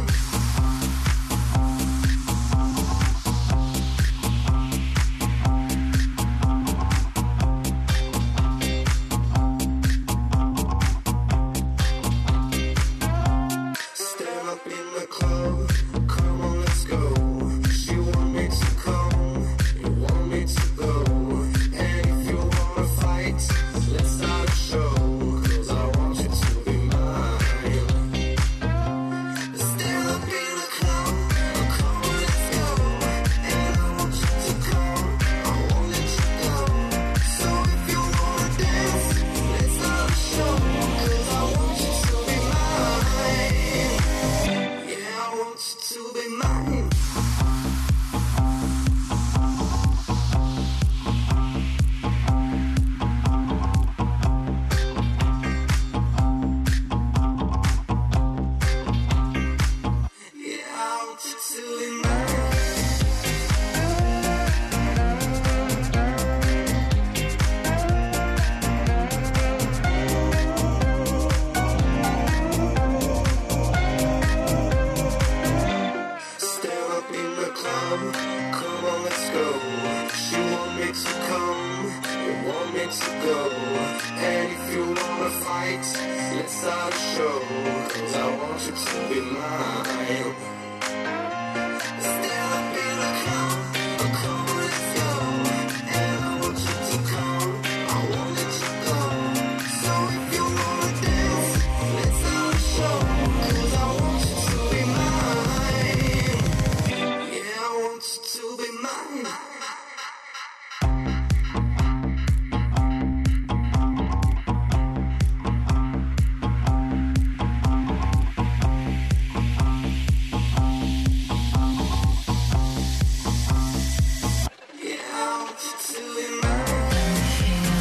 Stand up in the club, come on, let's go. She want me to come, you want me to go. And if you wanna fight, let's start a show. 'Cause I want you to be mine. Stand up in the club, come on, let's go. And I want you to come, I won't let you go. So if you wanna dance, let's start a show. 'Cause I want you to be mine. Yeah, I want you to be mine. Yeah, I want you to be mine. Stand up in the club, come on, let's go. She want me to come, you want me to go. And if you wanna fight, let's start a show. 'Cause I want you to be mine. Stand up in the club, come on, let's go. And I want you to come, I won't let you go. So if you wanna dance, let's start a show. 'Cause I want you to be mine. Yeah, I want you to be mine. Yeah, I want you to be mine.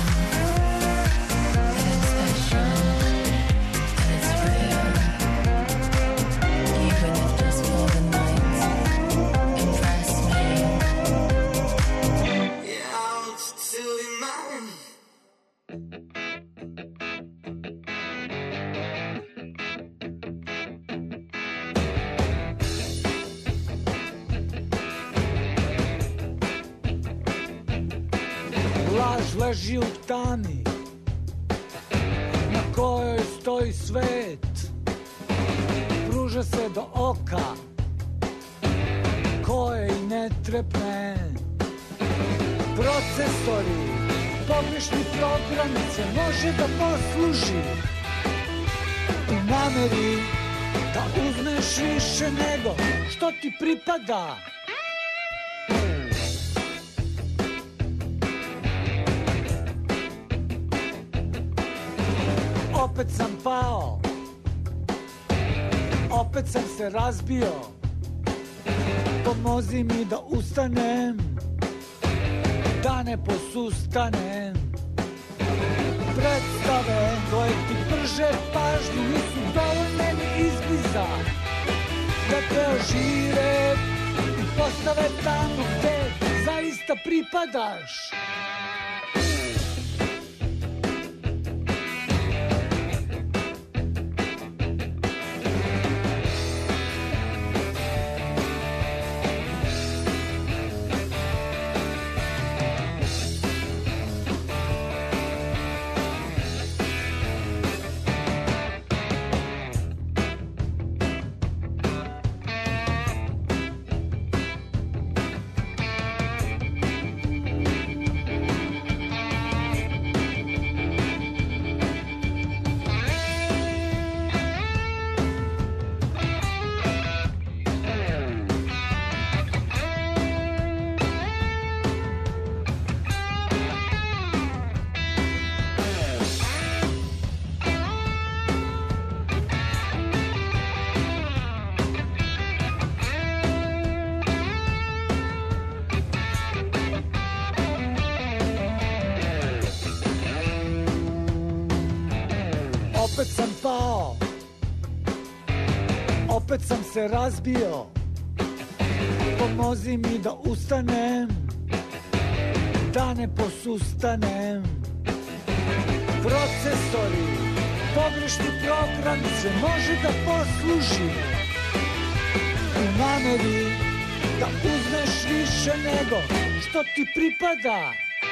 Yeah, I want you to be mine. Laž leži u tami na kojoj stoji svet. Pruža se do oka koje i ne trepne. Procesori, pogrešni programi se može da posluži u nameri da uzmeš više nego što ti pripada. Opet sam pao, opet sam se razbio. Pomozi mi da ustanem, da ne posustanem. Predstave koje ti prže pažnju nisu dovoljne ni izbliza da te ožive i postave tamo gde zaista pripadaš. Opet sam pao, opet sam se razbio, pomozi mi da ustanem, da ne posustanem. Procesori, pogrešni program se može da posluži u nameri da uzmeš više nego što ti pripada.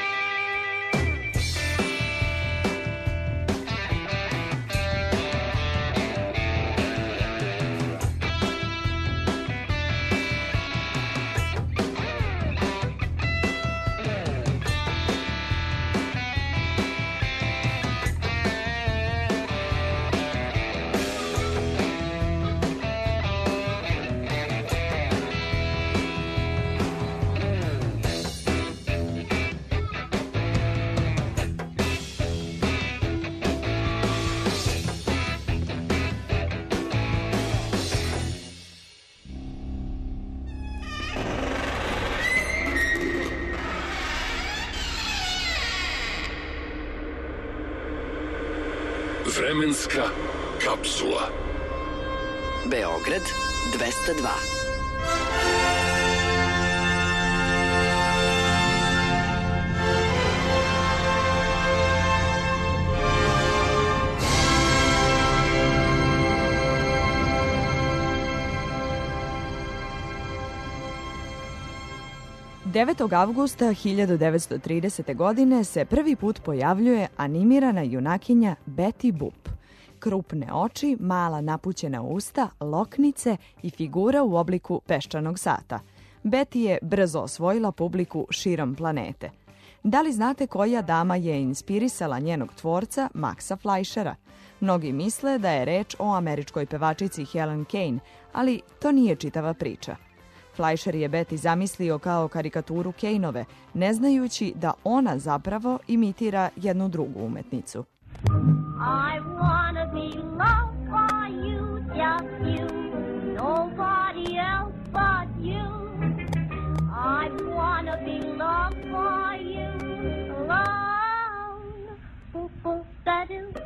Vremenska kapsula. Beograd dvesta dva. devetog avgusta hiljadu devetsto tridesete. godine se prvi put pojavljuje animirana junakinja Betty Boop. Krupne oči, mala napućena usta, loknice i figura u obliku peščanog sata. Betty je brzo osvojila publiku širom planete. Da li znate koja dama je inspirisala njenog tvorca Maxa Fleischera? Mnogi misle da je reč o američkoj pevačici Helen Kane, ali to nije čitava priča. Fleischer je Betty zamislio kao karikaturu Kaneove, ne znajući da ona zapravo imitira jednu drugu umetnicu. I wanna be loved by you, just you, nobody else but you. I wanna be loved by you, alone. Boop, boop, da-doo.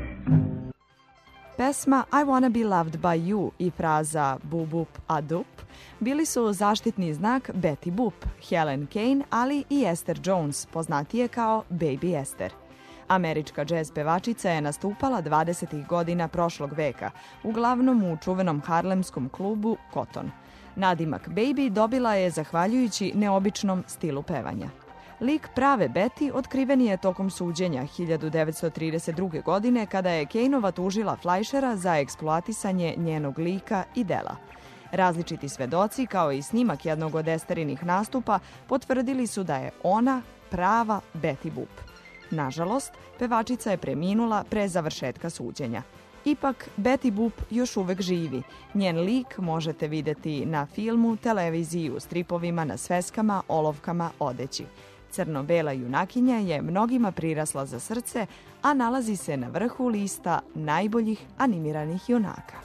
Pesma I Wanna Be Loved By You i fraza Bu Bup A Dup bili su zaštitni znak Betty Boop, Helen Kane, ali i Esther Jones, poznatije kao Baby Esther. Američka džez pevačica je nastupala dvadesetih godina prošlog veka, uglavnom u čuvenom harlemskom klubu Cotton. Nadimak Baby dobila je zahvaljujući neobičnom stilu pevanja. Lik prave Betty otkriven je tokom suđenja hiljadu devetsto trideset druge. godine kada je Kaneova tužila Fleischera za eksploatisanje njenog lika i dela. Različiti svedoci, kao i snimak jednog od Esterinih nastupa, potvrdili su da je ona prava Betty Boop. Nažalost, pevačica je preminula pre završetka suđenja. Ipak, Betty Boop još uvek živi. Njen lik možete videti na filmu, televiziji, u stripovima, na sveskama, olovkama, odeći. Crno-bela junakinja je mnogima prirasla za srce, a nalazi se na vrhu lista najboljih animiranih junaka.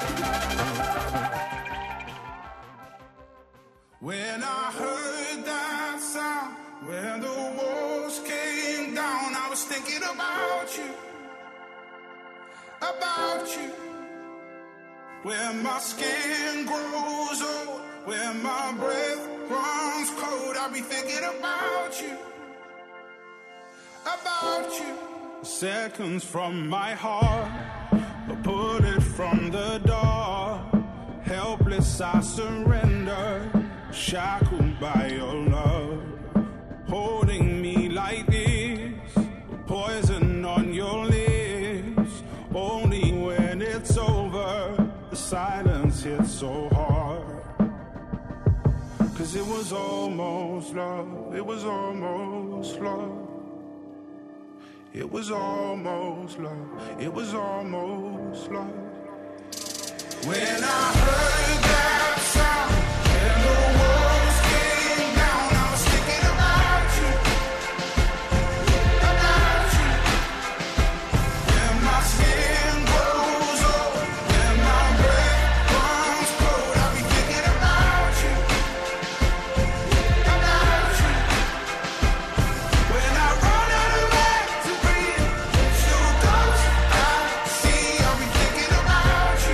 When I heard that sound, when the walls came down, I was thinking about you, about you. When my skin grows old, When my breath runs cold, I'll be thinking about you, about you. Seconds from my heart, I put it from the door. Helpless, I surrender, shackled by your love. Holding me like this, poison on your lips. Only when it's over, the silence hits so hard. Cause it was almost love, it was almost love. It was almost love, it was almost love. When I heard that sound and the walls came down, I was thinking about you, about you. When my skin grows old, when my breath runs cold, I'll be thinking about you, about you. When I run out of air to breathe, it's your ghost I see, I'll be thinking about you.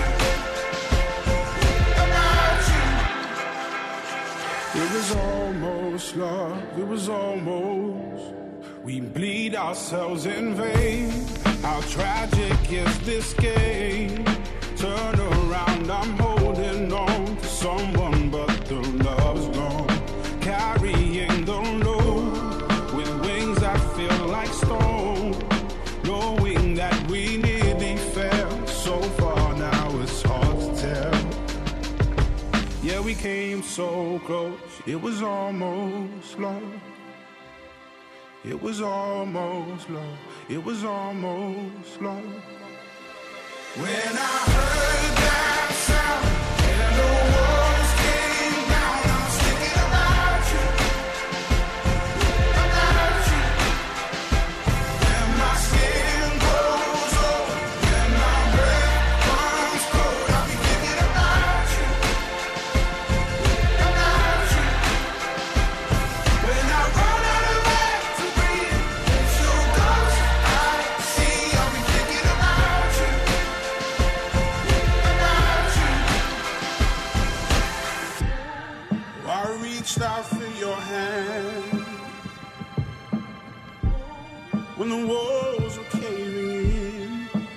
It was almost love, it was almost. We bleed ourselves in vain. How tragic is this game? Turn around, I'm holding on to someone, but the love's gone. Carrying the load with wings that feel like stone. Knowing that we nearly fell so far, now it's hard to tell. Yeah, we came so close, it was almost love. It was almost love, it was almost love. When I heard that sound and the walls came down, I was thinking about you, about you. When my skin grows old, when my breath runs cold, I'll be thinking about you, about you. When I run out of air to breathe, it's your ghost I see, I'll be thinking about you, about you. I reached out for your hand when the walls were caving in,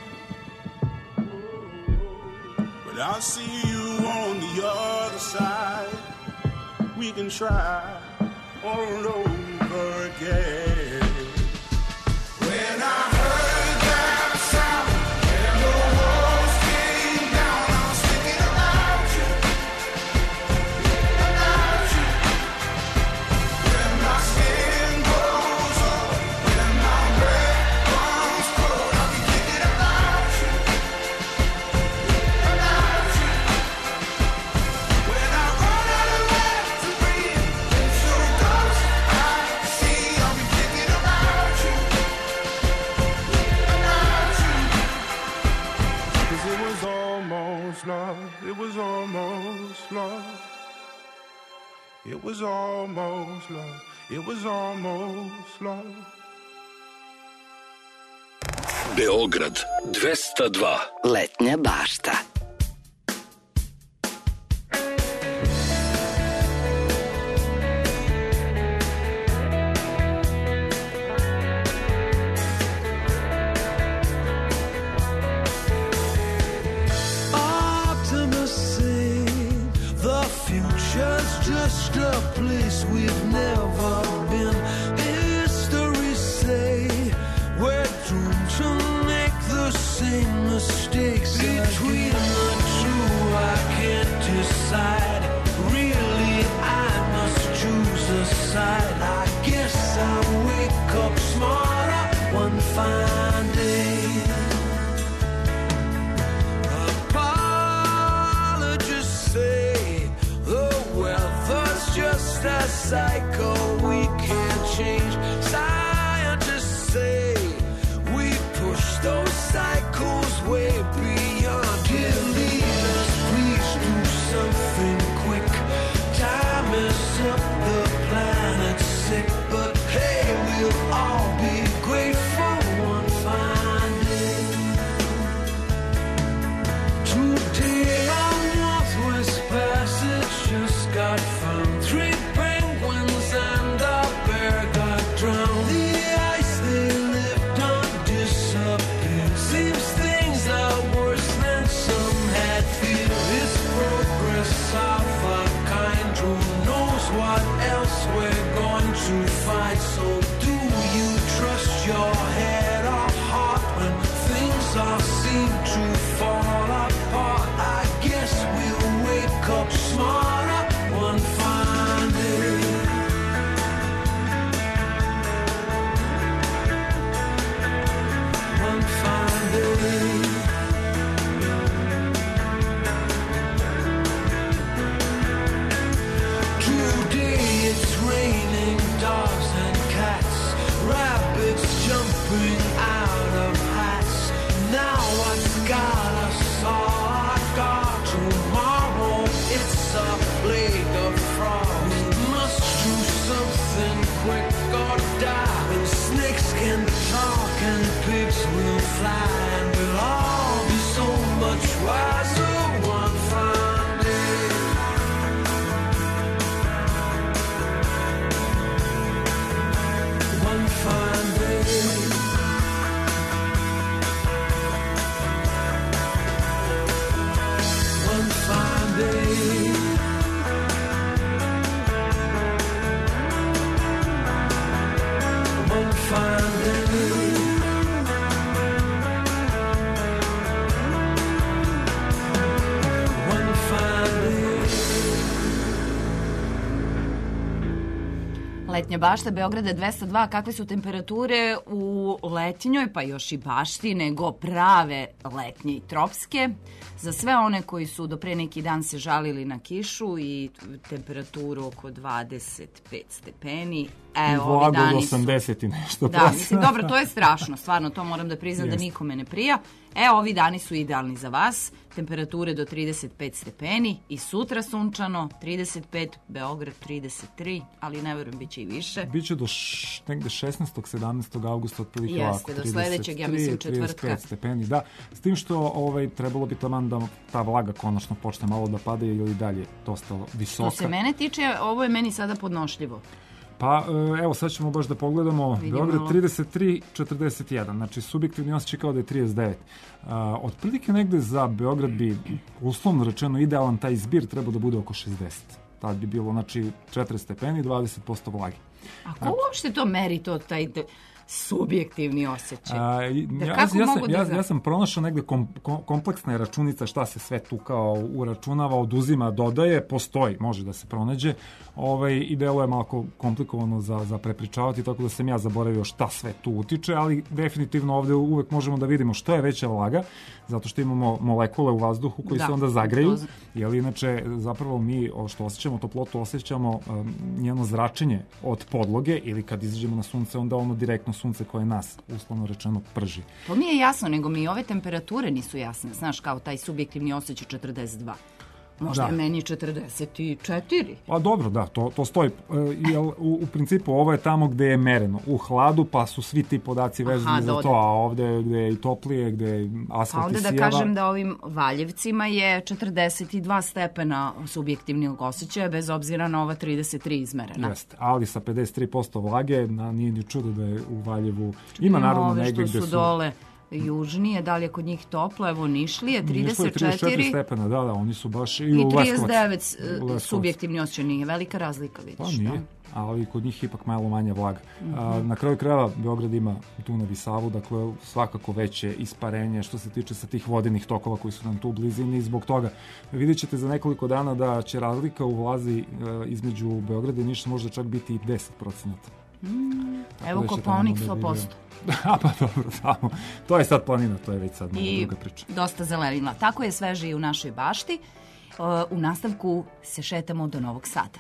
but I see you on the other side. We can try all over again. When I heard that sound and the walls came down, I was thinking about you, about you. When my skin grows old, when my breath runs cold, I'll be thinking about you, about you. When I run out of air to breathe, it's your ghost I see, I'll be thinking about you, about you. 'Cause it was almost love, it was almost love. It was almost love, it was almost love. Beograd dvesta dva. Letnja bašta. Optimists say the future's just a place we've never been. History say we're doomed to make the same mistakes. Between the two, I can't decide. Really, I must choose a side. I guess I'll wake up smarter one fine day. Apologists say the weather's just a cycle we can't change. Scientists say we push those cycles way beyond. Dear leaders, please do something quick. Time is up, the planet's sick. But hey, we'll all be grateful one fine day. Today on Northwest Passage, just fun to fight. So do you trust your head or heart when things all seem to fall apart? I guess we'll wake up smarter one fine day. One fine day. Today it's raining dogs and cats, rabbits jumping out of hats. Now what's got us all our guard? Tomorrow it's a plague of frogs. We must do something quick or die. And snakes can talk and pigs will fly, and we'll all be so much wiser one fine day. One fine day. One fine day. One fine day. One fine day. Letnja bašta Beograda dvesta dva, kakve su temperature u letnjoj, pa još i bašti, nego prave letnje i tropske. Za sve one koji su do pre neki dan se žalili na kišu i temperaturu oko dvadeset pet stepeni, I evo, ovi vlagu od dani su... osamdeset i nešto. Da, mislim, dobro, to je strašno, stvarno, to moram da priznam da nikome ne prija. E, ovi dani su idealni za vas, temperature do trideset pet stepeni i sutra sunčano, trideset pet, Beograd trideset tri, ali ne verujem, bit će i više. Biće do š, negde šesnaestog sedamnaestog avgusta otprilike Jeste, ovako, do sledećeg, ja mislim, četvrtka. trideset pet stepeni, da. S tim što ovaj, trebalo bi taman da ta vlaga konačno počne malo da pada ili dalje dosta visoka. Što se mene tiče, ovo je meni sada podnošljivo. Pa evo sad ćemo baš da pogledamo. Vidimo Beograd malo. trideset tri četrdeset jedan, znači subjektivni osjećaj kao da je trideset devet. Uh, otprilike negde za Beograd bi uslovno rečeno idealan taj zbir trebao da bude oko šezdeset. Tad bi bilo znači četrdeset stepeni, dvadeset posto vlage. A ko uopšte to meri, to taj de, subjektivni osjećaj? A, Da ja, kako ja, mogu sam, da ja, znam? ja sam pronašao negde kom, kom, kompleksna je računica šta se sve tu kao uračunava, oduzima, dodaje, postoji, može da se pronađe. Ovaj, i delo je malo komplikovano za, za prepričavati, tako da sam ja zaboravio šta sve tu utiče, ali definitivno ovde uvek možemo da vidimo što je veća vlaga, zato što imamo molekule u vazduhu koji Da, se onda zagreju, to- jer inače zapravo mi o, što osjećamo toplotu, osjećamo um, njeno zračenje od podloge ili kad izađemo na sunce, onda ono direktno sunce koje nas, uslovno rečeno, prži. To mi je jasno, nego mi ove temperature nisu jasne. Znaš, kao taj subjektivni osjećaj četrdeset dva. Možda Da. je meni četrdeset četiri. Pa dobro, da, to, to stoji. E, jel, u, u principu ovo je tamo gde je mereno. U hladu pa su svi ti podaci vezani Aha, za da to, a ovde gde je i toplije, gde je A asfalt onda da isijava. kažem da ovim Valjevcima je četrdeset dva stepena subjektivnog osjećaja, bez obzira na ova trideset tri izmerena. Jeste, ali sa pedeset tri posto vlage, na, nije ni čudo da je u Valjevu... Ima naravno ove negde što gde su su... dole južnije, da li je kod njih toplo, evo Nišlije, Nišlije trideset trideset četiri četiri stepena, da, da, oni su baš... I, i u Leskovac. trideset devet U Leskovac. subjektivni osjećaj, nije velika razlika, vidiš. Pa nije, da? ali kod njih ipak malo manja vlaga. Mhm. A, na kraju krajeva Beograd ima Dunav i Savu, dakle svakako veće isparenje što se tiče sa tih vodenih tokova koji su nam tu u blizini i zbog toga vidjet ćete za nekoliko dana da će razlika u vlazi e, između Beograda i Niša možda čak biti i deset procenata. Mm, Tako evo da ćete Kopaonik onda sto da posto. A pa dobro, tamo. To je sad planina, to je već sad malo I druga priča. dosta zelenila. Tako je sveže i u našoj bašti. Uh, U nastavku se šetamo do Novog Sada.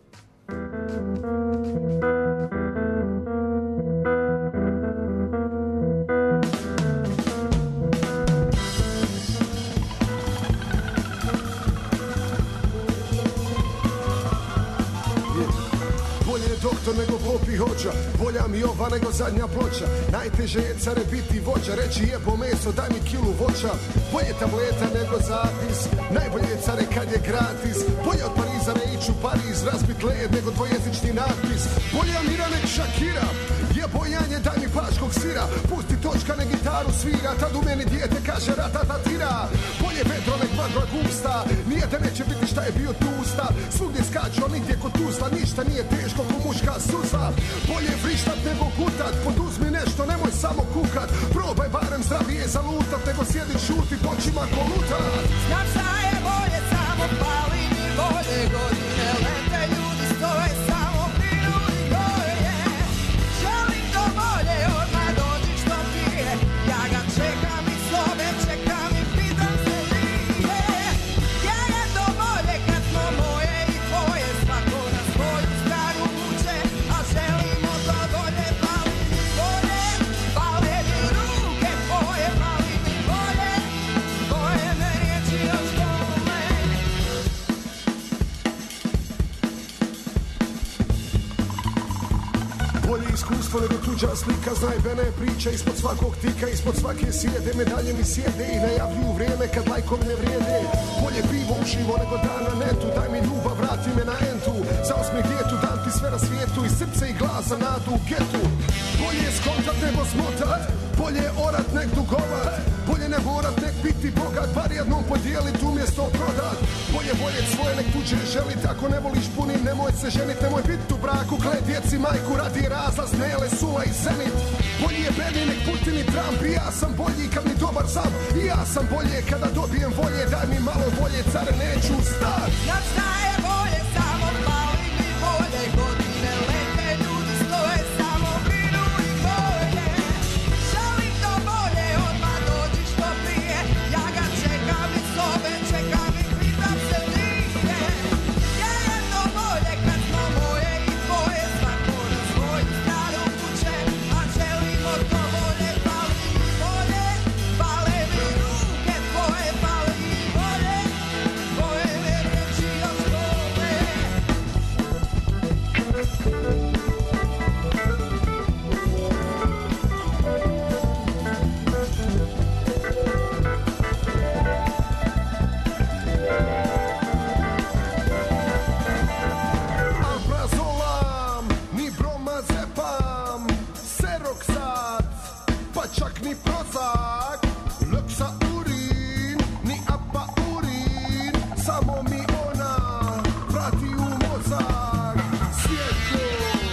Bolje je doktor nego pop i hođa, bolja mi ova nego zadnja ploča. Najteže je care biti vođa, reći jebo meso, daj mi kilu voća. Bolje tableta nego zapis, najbolje je care kad je gratis. Bolje od Pariza ne ići u Pariz, razbit led nego dvojezični natpis. Bolje Amira nek Shakira, je bojanje, daj mi paškog sira. Pusti točka, ne gitaru svira, tad u meni dijete kaže ratatatira. Bolje vetro nek magla gusta, nije da neće biti šta je bio tusta. Svugdje skaču, a nigdje kod Tuzla, ništa nije teško ko muška suza. Bolje vrištat nego gutat, poduzmi nešto, nemoj samo kukat. Probaj barem zdravije zalutat, nego sjedi šuti, počima kolutat. Znam šta je bolje, samo pali mi bolje. Godine lete, ljudi stoje, samo prinudi goje. Želim to bolje, odmah dođi što prije. Ja ga čekam i sobe, čekam i pitam se nije. Gdje je to bolje kad smo moje i tvoje? Svako na svoju stranu vuče, a želimo to bolje. Pali mi bolje, pale mi ruke tvoje. Pali mi bolje, tvoje me riječi još bole. Bolje iskustvo nego tuđa slika, znaj bene priča ispod svakog tika, ispod svake sjede, medalje mi sjede i najavljuju vrijeme kad lajkovi ne vrijede. Bolje pivo uživo nego dan na netu, daj mi ljubav, vrati me na entu, za osmijeh djetu, dam ti sve na svijetu i srce i glas za nadu u getu. Bolje je skontat nego smotat, bolje je orat nek dugovat, bolje ne morat nek biti bogat, bar jednom podijelit umjesto prodat. Bolje voljet svoje nek tuđe želit, ako ne voliš punim nemoj se ženit, nemoj bit u braku, gle djeci majku radi razlaz, nele, sula i zenit. Bolji je Berni nek Putin i Trump, i ja sam bolji kad mi dobar sam, i ja sam bolje kada dobijem volje, daj mi malo volje, care neću stat. Znam šta je bolje, samo pali mi bolje. Godine lete, ljudi stoje, samo prinudi goje. Želim to bolje, odmah dođi što prije. Ja ga čekam i sobe, čekam i pitam se nije. Gdje je to bolje kad smo moje i tvoje? Svako na svoju stranu vuče, a želimo to bolje. Pali mi bolje, pale mi ruke tvoje. Pali mi bolje, tvoje me riječi još bole. Abrazolam, ni bromazepam, seroksat, pa čak ni prozak, lepsa urin, ni apa urin, samo mi ona vrati u mozak, svjetlo.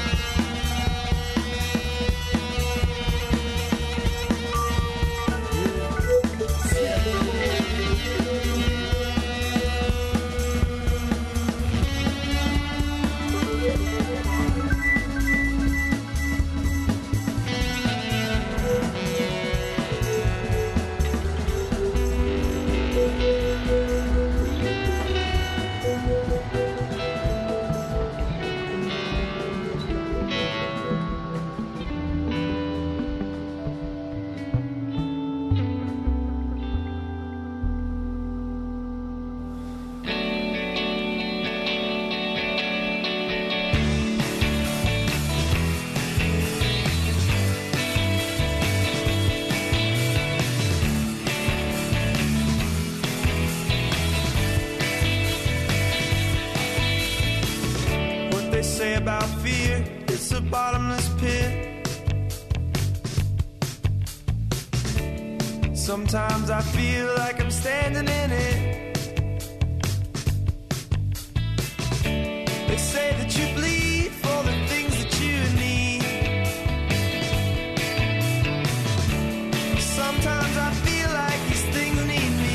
What they say about fear, it's a bottomless pit. Sometimes I feel like I'm standing in it. They say that you bleed for the things that you need. Sometimes I feel like these things need me.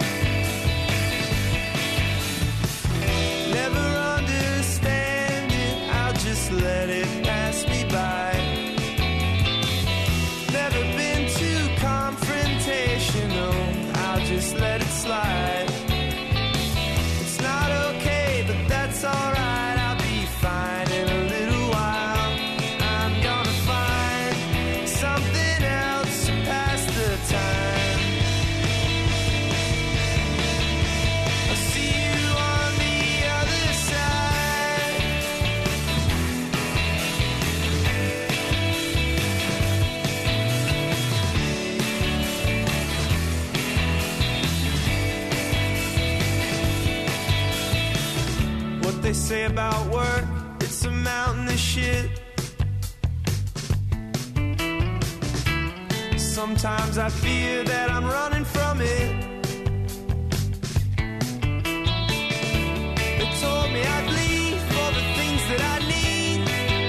Never understand it, I'll just let it pass me by. Never been too confrontational, I'll just let it slide. It's not okay, but that's alright, I'll be fine in a little while. I'm gonna find something else to pass the time. I'll see you on the other side. What they say about work, it's a mountain of shit. sometimes I fear that I'm running from it. They told me I'd leave for the things that I need.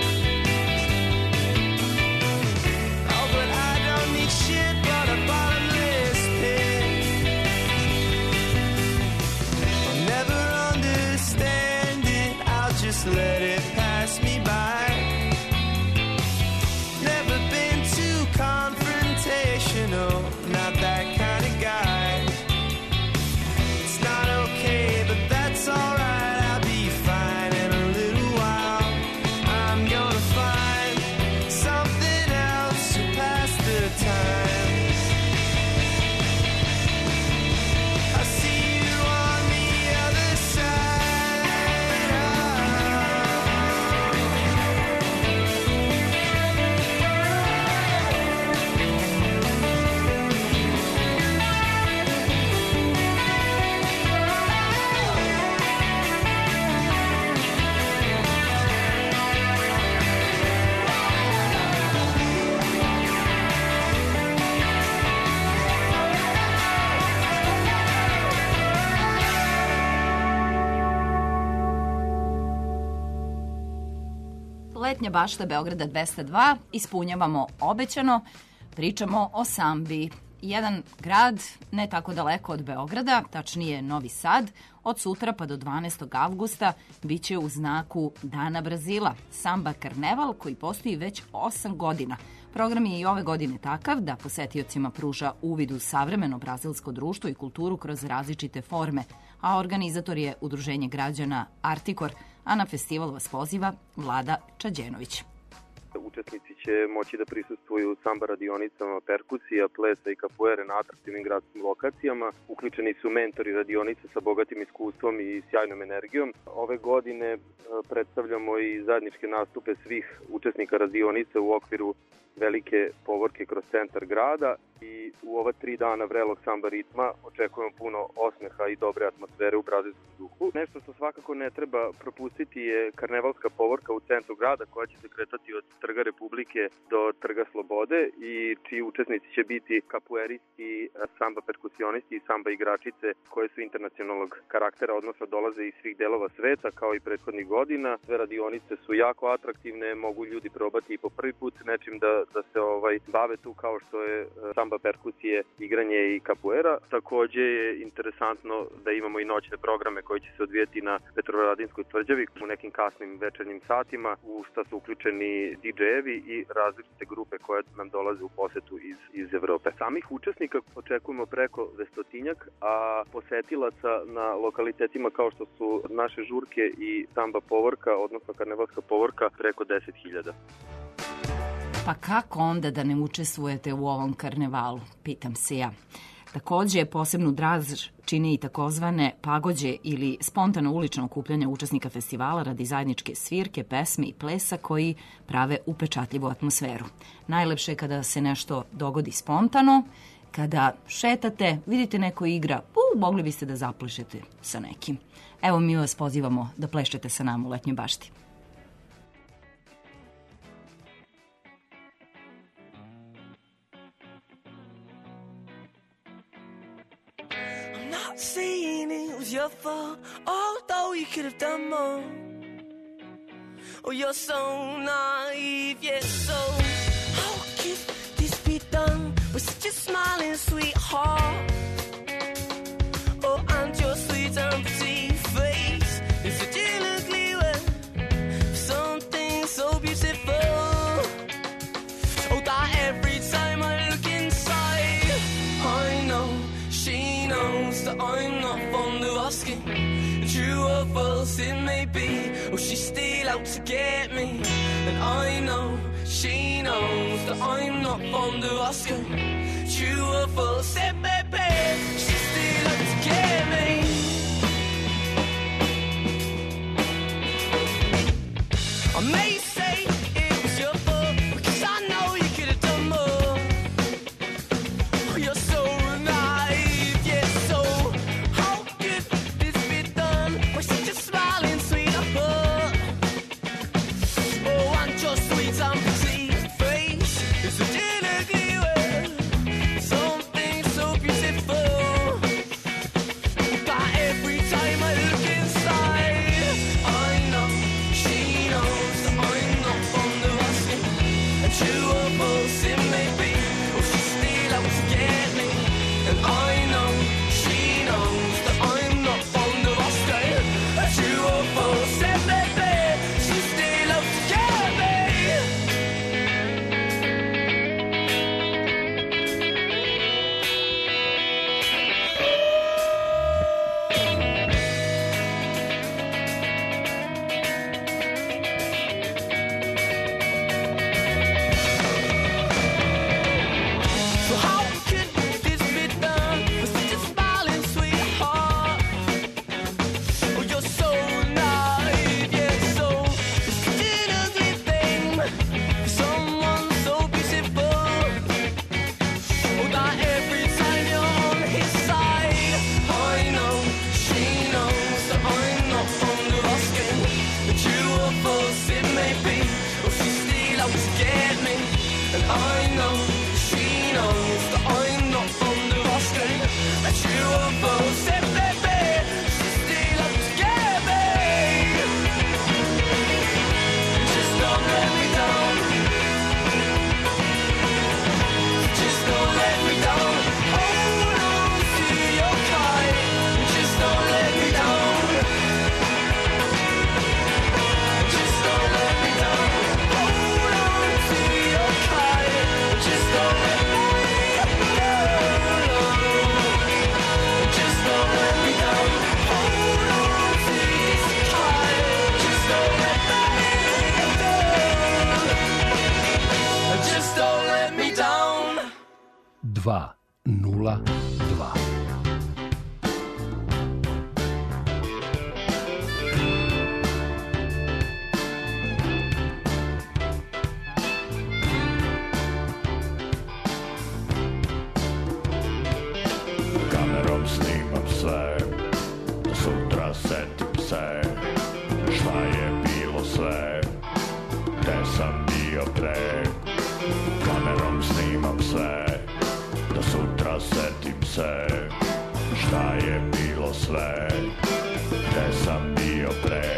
Oh, but I don't need shit but a bottomless pit. I'll never understand it, I'll just let it pass me by. Never been too confrontational, not that kind of guy. It's not okay, but that's alright, I'll be fine in a little while. I'm gonna find something else to pass the time. I see you on the other side. Letnja bašta Beograda dvesta dva, ispunjavamo obećano, pričamo o Sambi. Jedan grad ne tako daleko od Beograda, tačnije Novi Sad, od sutra pa do dvanaestog avgusta biće u znaku Dana Brazila, Samba karneval koji postoji već osam godina. Program je i ove godine takav da posetiocima pruža uvid u savremeno brazilsko društvo i kulturu kroz različite forme, a organizator je Udruženje građana Artikor, a na festival vas poziva Vlada Čađenović. Učesnici će moći da prisustvuju samba radionicama, perkusija, plesa i kapoere na atraktivnim gradskim lokacijama. Uključeni su mentori radionice sa bogatim iskustvom i sjajnom energijom. Ove godine predstavljamo i zajedničke nastupe svih učesnika radionice u okviru velike povorke kroz centar grada i u ova tri dana vrelog samba ritma očekujemo puno osmeha i dobre atmosfere u brazilskom duhu. Nešto što svakako ne treba propustiti je karnevalska povorka u centru grada koja će se kretati od Trga Republike do Trga Slobode i čiji učesnici će biti kapueristi, samba perkusionisti i samba igračice koje su internacionalnog karaktera, odnosno dolaze iz svih delova sveta kao i prethodnih godina. Sve radionice su jako atraktivne, mogu ljudi probati i po prvi put nečim da da se ovaj bave tu kao što je samba perkusije, igranje i kapuera. Takođe je interesantno da imamo i noćne programe koji će se odvijeti na Petrovaradinskoj tvrđavi u nekim kasnim večernjim satima, u šta su uključeni di džejevi i različite grupe koje nam dolaze u posetu iz, iz Evrope. Samih učesnika očekujemo preko dvestotinjak, a posetilaca na lokalitetima kao što su naše žurke i samba povorka, odnosno karnevalska povorka, preko deset hiljada. Pa kako onda da ne učestvujete u ovom karnevalu, pitam se ja. Takođe, posebnu draž čini i takozvane pagođe ili spontano ulično okupljanje učesnika festivala radi zajedničke svirke, pesme i plesa koji prave upečatljivu atmosferu. Najlepše je kada se nešto dogodi spontano, kada šetate, vidite neko igra, u, mogli biste da zaplešete sa nekim. Evo mi vas pozivamo da plešete sa nama u Letnjoj bašti. Not saying it was your fault, although you could have done more. Oh, you're so naive, yet so. How could this be done with such a smiling sweetheart? Oh, and your sweet and pretty face is such an ugly word for something so beautiful. Oh, that every time I look inside, I know she knows that I'm not fond of asking. True or false it may be, oh, she's still out to get me. And I know she knows that I'm not fond of asking. True or false it may be, she's still out to get me. I may say it was your fault, because I know you could have done more. You're so naive, yeah, so how could this be done with such a smiling sweetheart? Oh, and your sweet and pretty face is such an ugly word out to get me. And I know she knows that I'm not fond of asking that you are both said, baby, she's still out to get me. Just don't let me down. Just don't let me down. Hold on to your kite. Just don't let me down. Just don't let me down. Hold on to your kite. Just don't let me down. Just don't let me down. Hold on to this kite. Just don't let me down. Just don't let me down. dva nula dva. Kamerom snimam sve, da sutra setim se šta je bilo sve, gde sam bio pre. Kamerom snimam sve, da sutra setim se šta je bilo sve, gde sam bio pre.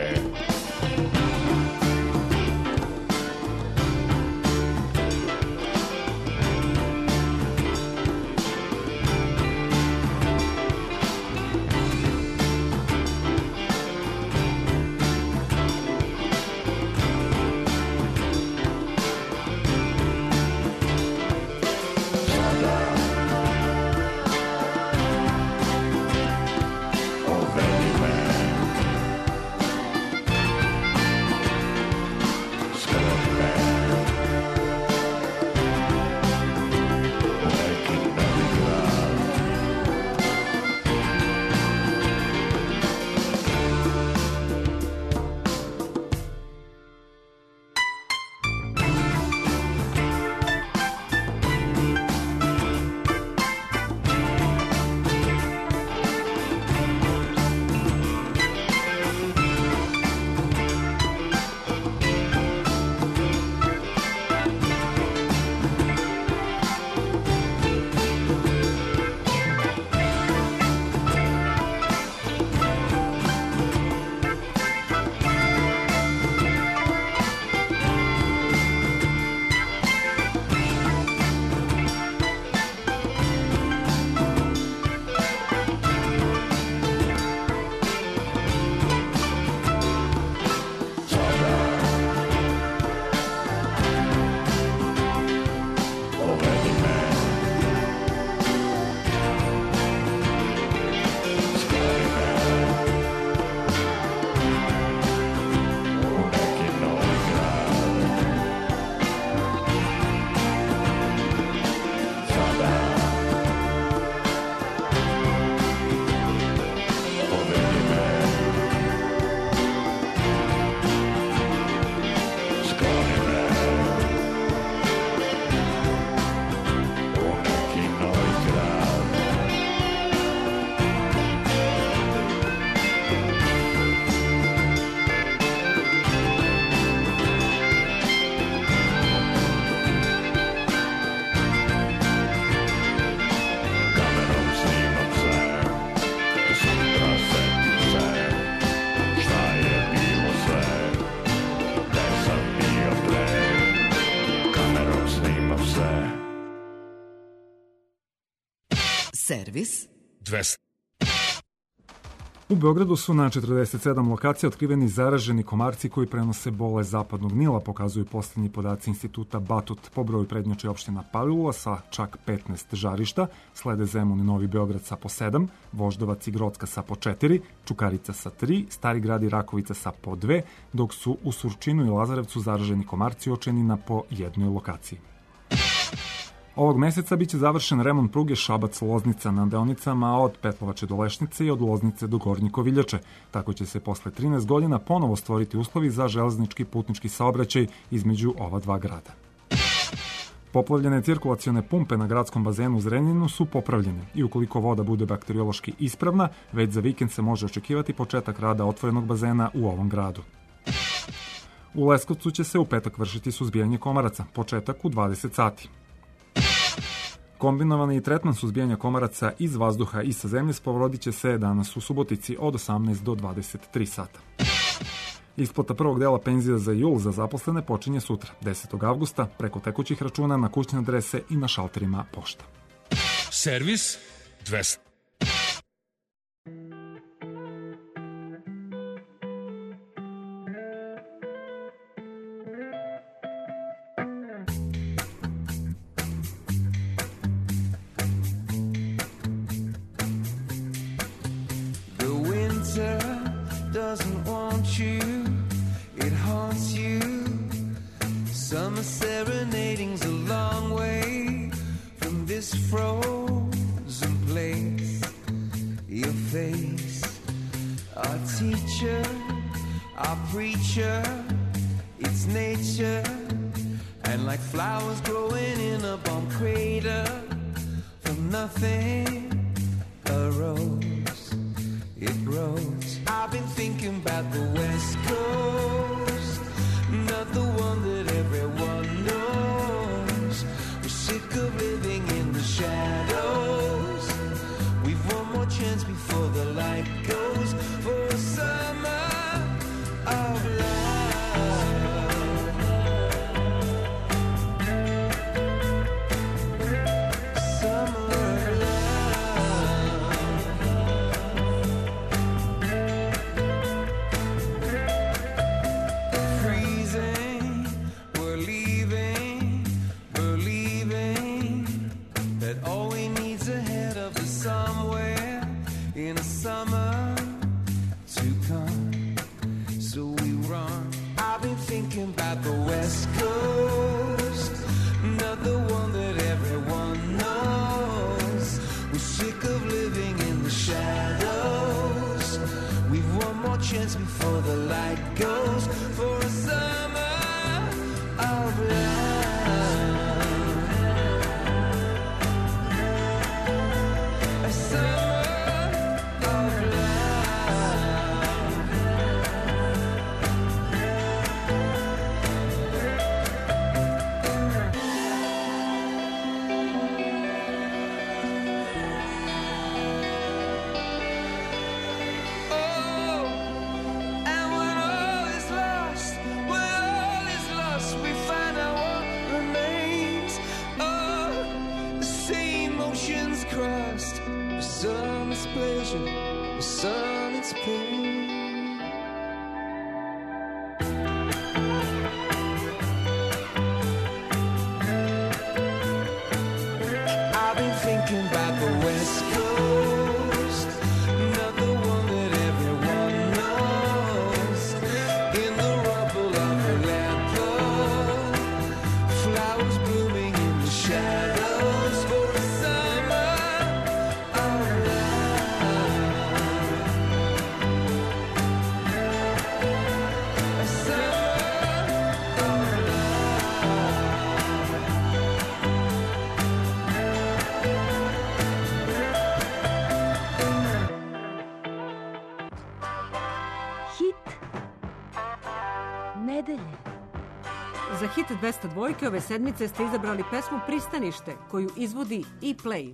Servis dvesta. U Beogradu su na četrdeset sedam lokacija otkriveni zaraženi komarci koji prenose bolest zapadnog Nila, pokazuju poslednji podaci instituta Batut. Po broju prednjači opština Palilula sa čak petnaest žarišta, slede Zemun i Novi Beograd sa po sedam, Voždovac i Grocka sa po četiri, Čukarica sa tri, Stari grad i Rakovica sa po dve, dok su u Surčinu i Lazarevcu zaraženi komarci uočeni na po jednoj lokaciji. Ovog meseca biće završen remont pruge Šabac-Loznica na deonicama od Petlovače do Lešnice i od Loznice do Gornje Koviljače. Tako će se posle trinaest godina ponovo stvoriti uslovi za železnički putnički saobraćaj između ova dva grada. Poplavljene cirkulacione pumpe na gradskom bazenu u Zrenjaninu su popravljene i ukoliko voda bude bakteriološki ispravna, već za vikend se može očekivati početak rada otvorenog bazena u ovom gradu. U Leskovcu će se u petak vršiti suzbijanje komaraca, početak u dvadeset sati. Kombinovani tretman suzbijanja komaraca iz vazduha i sa zemlje sprovodit će se danas u Subotici od osamnaest do dvadeset tri sata. Isplata prvog dela penzija za jul za zaposlene počinje sutra, desetog avgusta, preko tekućih računa na kućne adrese i na šalterima pošta. Servis dvesta. Doesn't want you, it haunts you. Summer serenading's a long way from this frozen place. Your face, our teacher, our preacher, it's nature. And like flowers growing in a bomb crater, from nothing arose, it rose. I've been thinking about the West Coast, not the one that everyone knows. We're sick of living in the shadows. We've one more chance before the light goes for a summer of love. Summer of love. Freezing, we're leaving, believing that all we need's ahead of us somewhere in a summer to come. So we run. I've been thinking about the West Coast, not the one that everyone knows. We're sick of living in the shadows. We've one more chance before the light goes for a summer of love. A summer of love. Oh, and when all is lost, when all is lost, we find out what remains. Oh, the same oceans crossed. For some it's pleasure, for some it's pain. I've been thinking about the West Coast, not the one that everyone knows. In the rubble of Aleppo, flowers blooming in the shadows for a summer of love. A summer of Hit nedelje. Za hit dvesta dva ove sedmice ste izabrali pesmu Pristanište, koju izvodi E-Play.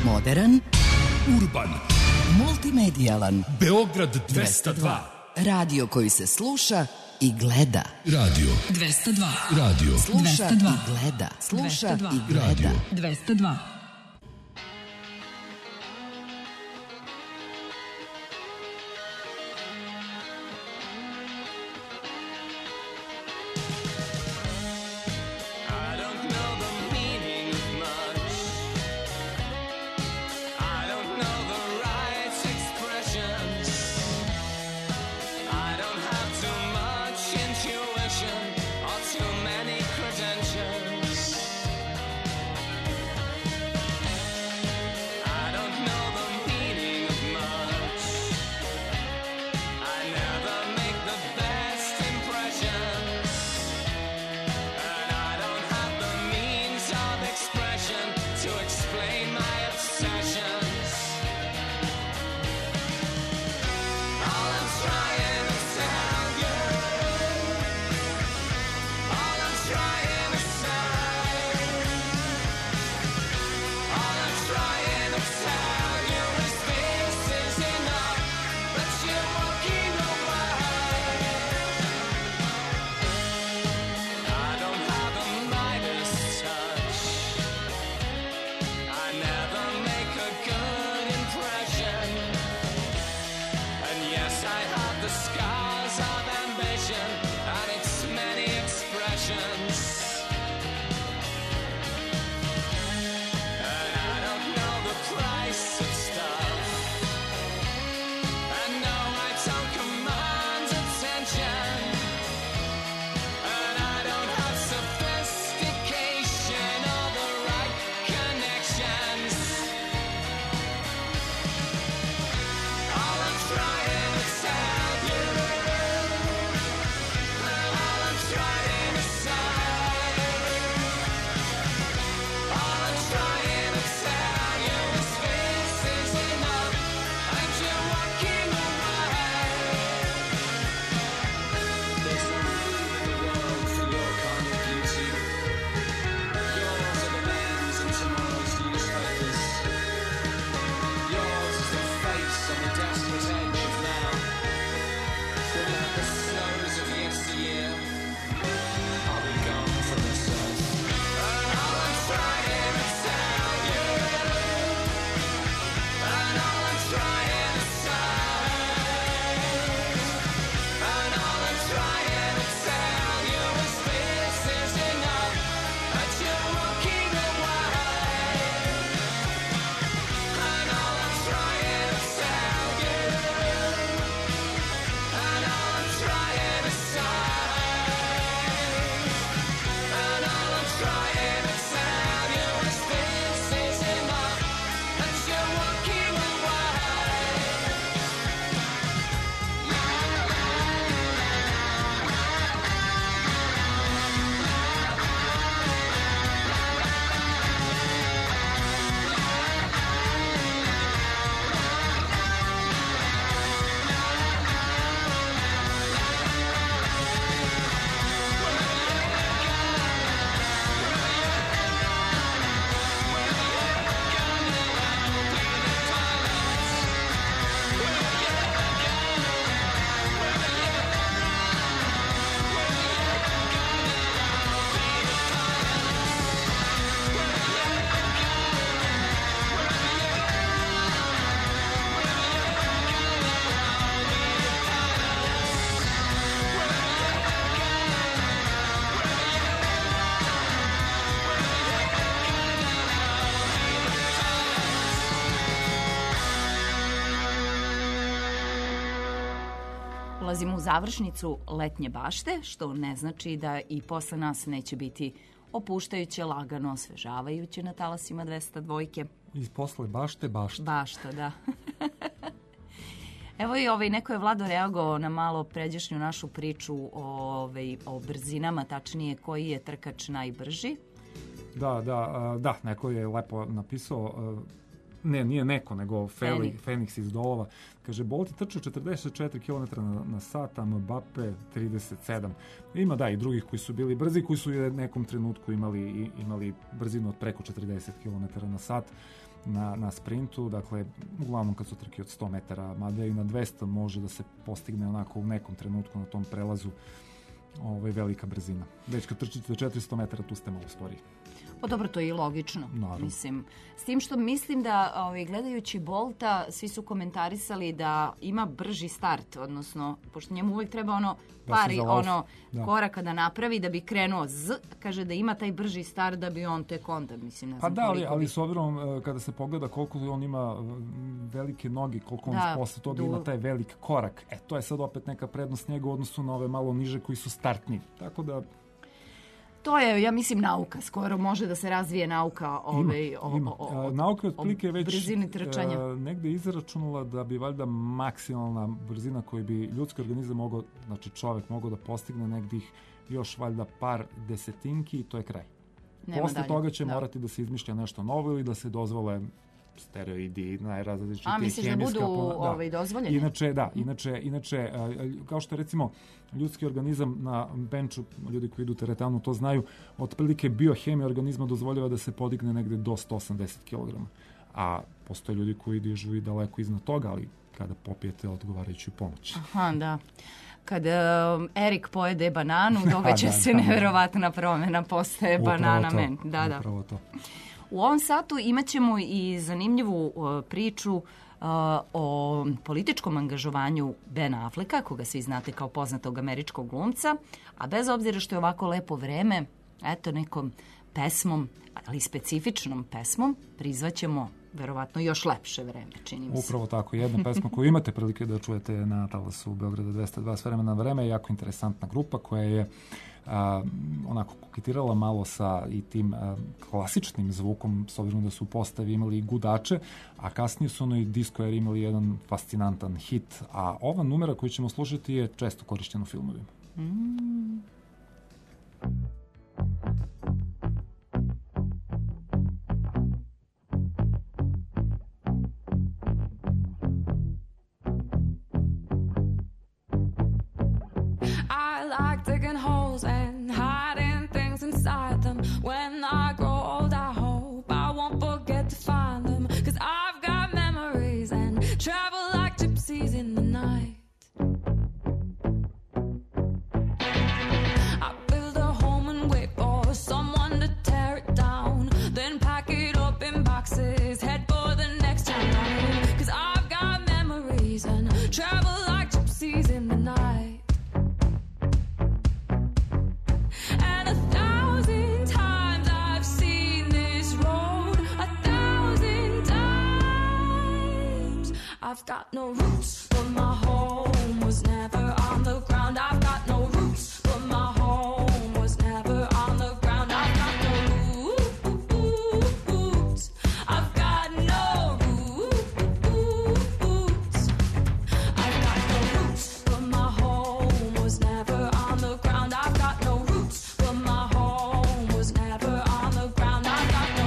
Moderan, Urban, multimedijalan. Beograd dvesta dva. Radio koji se sluša i gleda. Radio dvesta dva. Radio Sluša dvesta dva. i gleda. Sluša dvesta dva. i gleda. Radio. dvesta dva. I don't know the meaning of much. I don't know the right expressions. I don't have too much intuition or too many credentials. I don't know the meaning of much. I never make the best impressions. And I don't have the means of expression to explain my obsessions. All I'm trying to tell you, all I'm trying to say, all I'm trying to tell you is this is enough, but you're walking away. I don't have a Midas touch. I never make a good impression. And yes, I have the scars of ambition and its many expressions. And I don't know the price of stuff. And no, I don't command attention. And I don't have sophistication or the right connections. All I'm trying to tell you, all I'm trying to say, all I'm trying to tell you is this is enough, and you're walking away. There's no room in the world for your kind of beauty. Yours are the lens in tomorrow's newspapers. Yours is the face on the desperate edge of now. Without the snows of yesteryear, I'll be gone from this earth. And all I'm trying to tell you, and all I'm trying to say, and all I'm trying to tell you is this is enough, that you're walking away. And all I'm trying to tell you, and all I'm trying to say, and all I'm trying to tell you is this is enough, that you're walking Ulazimo u završnicu letnje bašte, što ne znači da i posle nas neće biti opuštajuće, lagano, osvežavajuće na talasima dvesta dvojke. I posle bašte, bašta. Bašta, da. Evo i ovaj, neko je Vlado reagovao na malo pređašnju našu priču o, ovaj, o brzinama, tačnije koji je trkač najbrži. Da, da, a, da, neko je lepo napisao, a, ne, nije neko, nego Feli, Feniks iz Dolova. Kaže, Bolt je trčao četrdeset četiri kilometra na, na sat, a Mbappe trideset sedam. Ima, da, i drugih koji su bili brzi, koji su u nekom trenutku imali, imali brzinu od preko četrdeset kilometara na sat. na, na sprintu, dakle, uglavnom kad su trke od sto metara, mada i na dvesta može da se postigne onako u nekom trenutku na tom prelazu ovaj, velika brzina. Već kad trčite četiristo metara, tu ste malo sporiji. Pa dobro, to je i logično. Naravno. Mislim, s tim što mislim da ovaj, gledajući Bolta, svi su komentarisali da ima brži start, odnosno, pošto njemu uvijek treba ono Da pari se založi. ono Da. koraka da napravi da bi krenuo z, kaže da ima taj brži start da bi on tek onda, mislim, ne Pa znam da, ali, koliko ali bi- s obzirom e, kada se pogleda koliko on ima e, velike noge, koliko on Da, posle toga du- ima taj velik korak, e, to je sad opet neka prednost njega u odnosu na ove malo niže koji su startni. Tako da To je, ja mislim, nauka. Skoro može da se razvije nauka ovaj, o, ima. o, o, E, nauka je o otprilike već brzini trčanja. e, negde izračunala da bi valjda maksimalna brzina koju bi ljudski organizam mogao, znači čovek mogao da postigne negdje ih još valjda par desetinki i to je kraj. Nema Posle dalje, toga će da. morati da se izmišlja nešto novo ili da se dozvole steroidi, najrazličitije A, misliš da hemijska budu, pona- ovaj, dozvoljeni? Inače, da, inače, inače, e, kao što recimo ljudski organizam na benču, ljudi koji idu teretanu to znaju, otprilike biohemija organizma dozvoljava da se podigne negde do sto osamdeset kilograma. A postoje ljudi koji dižu i daleko iznad toga, ali kada popijete odgovarajuću pomoć. Aha, da. Kad um, Erik pojede bananu, događa Da, se da, da. neverovatna promjena, postaje Upravo banana to, man. Da, da. upravo to. U ovom satu imat ćemo i zanimljivu uh, priču uh, o političkom angažovanju Ben Afflecka, koga svi znate kao poznatog američkog glumca, a bez obzira što je ovako lepo vreme, eto nekom pesmom, ali specifičnom pesmom, prizvaćemo verovatno još lepše vreme, čini mi se. Upravo tako, jedna pesma koju imate prilike da čujete na talasu Beograda dvesta dva s vremena na vreme, jako interesantna grupa koja je a, onako koketirala malo sa i tim a, klasičnim zvukom, s obzirom da su u postavi imali i gudače, a kasnije su ono i disco jer imali jedan fascinantan hit, a ova numera koju ćemo slušati je često korišćena u filmovima. Mm. I like digging holes and hiding things inside them. When I grow old, I hope I won't forget to find them. 'Cause I've got memories and travel like gypsies in the night. I build a home and wait for someone to tear it down. Then pack it up in boxes, head for the next town. 'Cause I've got memories and travel like gypsies in the night. And a thousand times I've seen this road, a thousand times. I've got no roots, but my home was never on the ground. I've got no roots, but my home was never on the ground. I've got no roots. I've got no roots. I've got no roots, but my home was never on the ground. I've got no roots, but my home was never on the ground. I've got no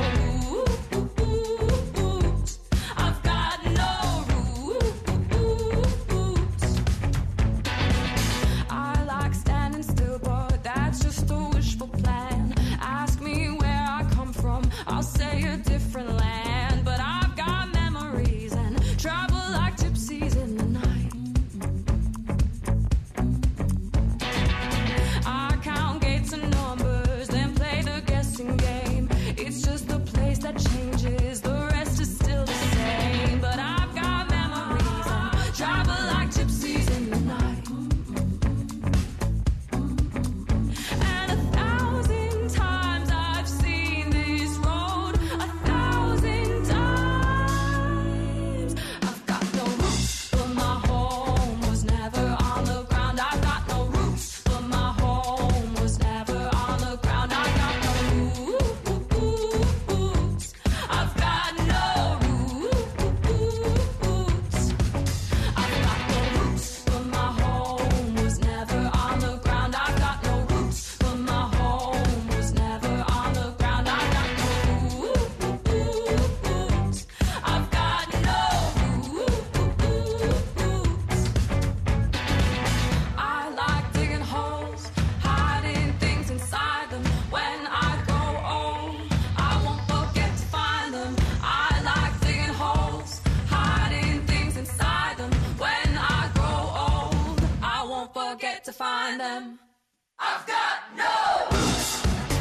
roots. I've got no roots. I find them. I've got no roots.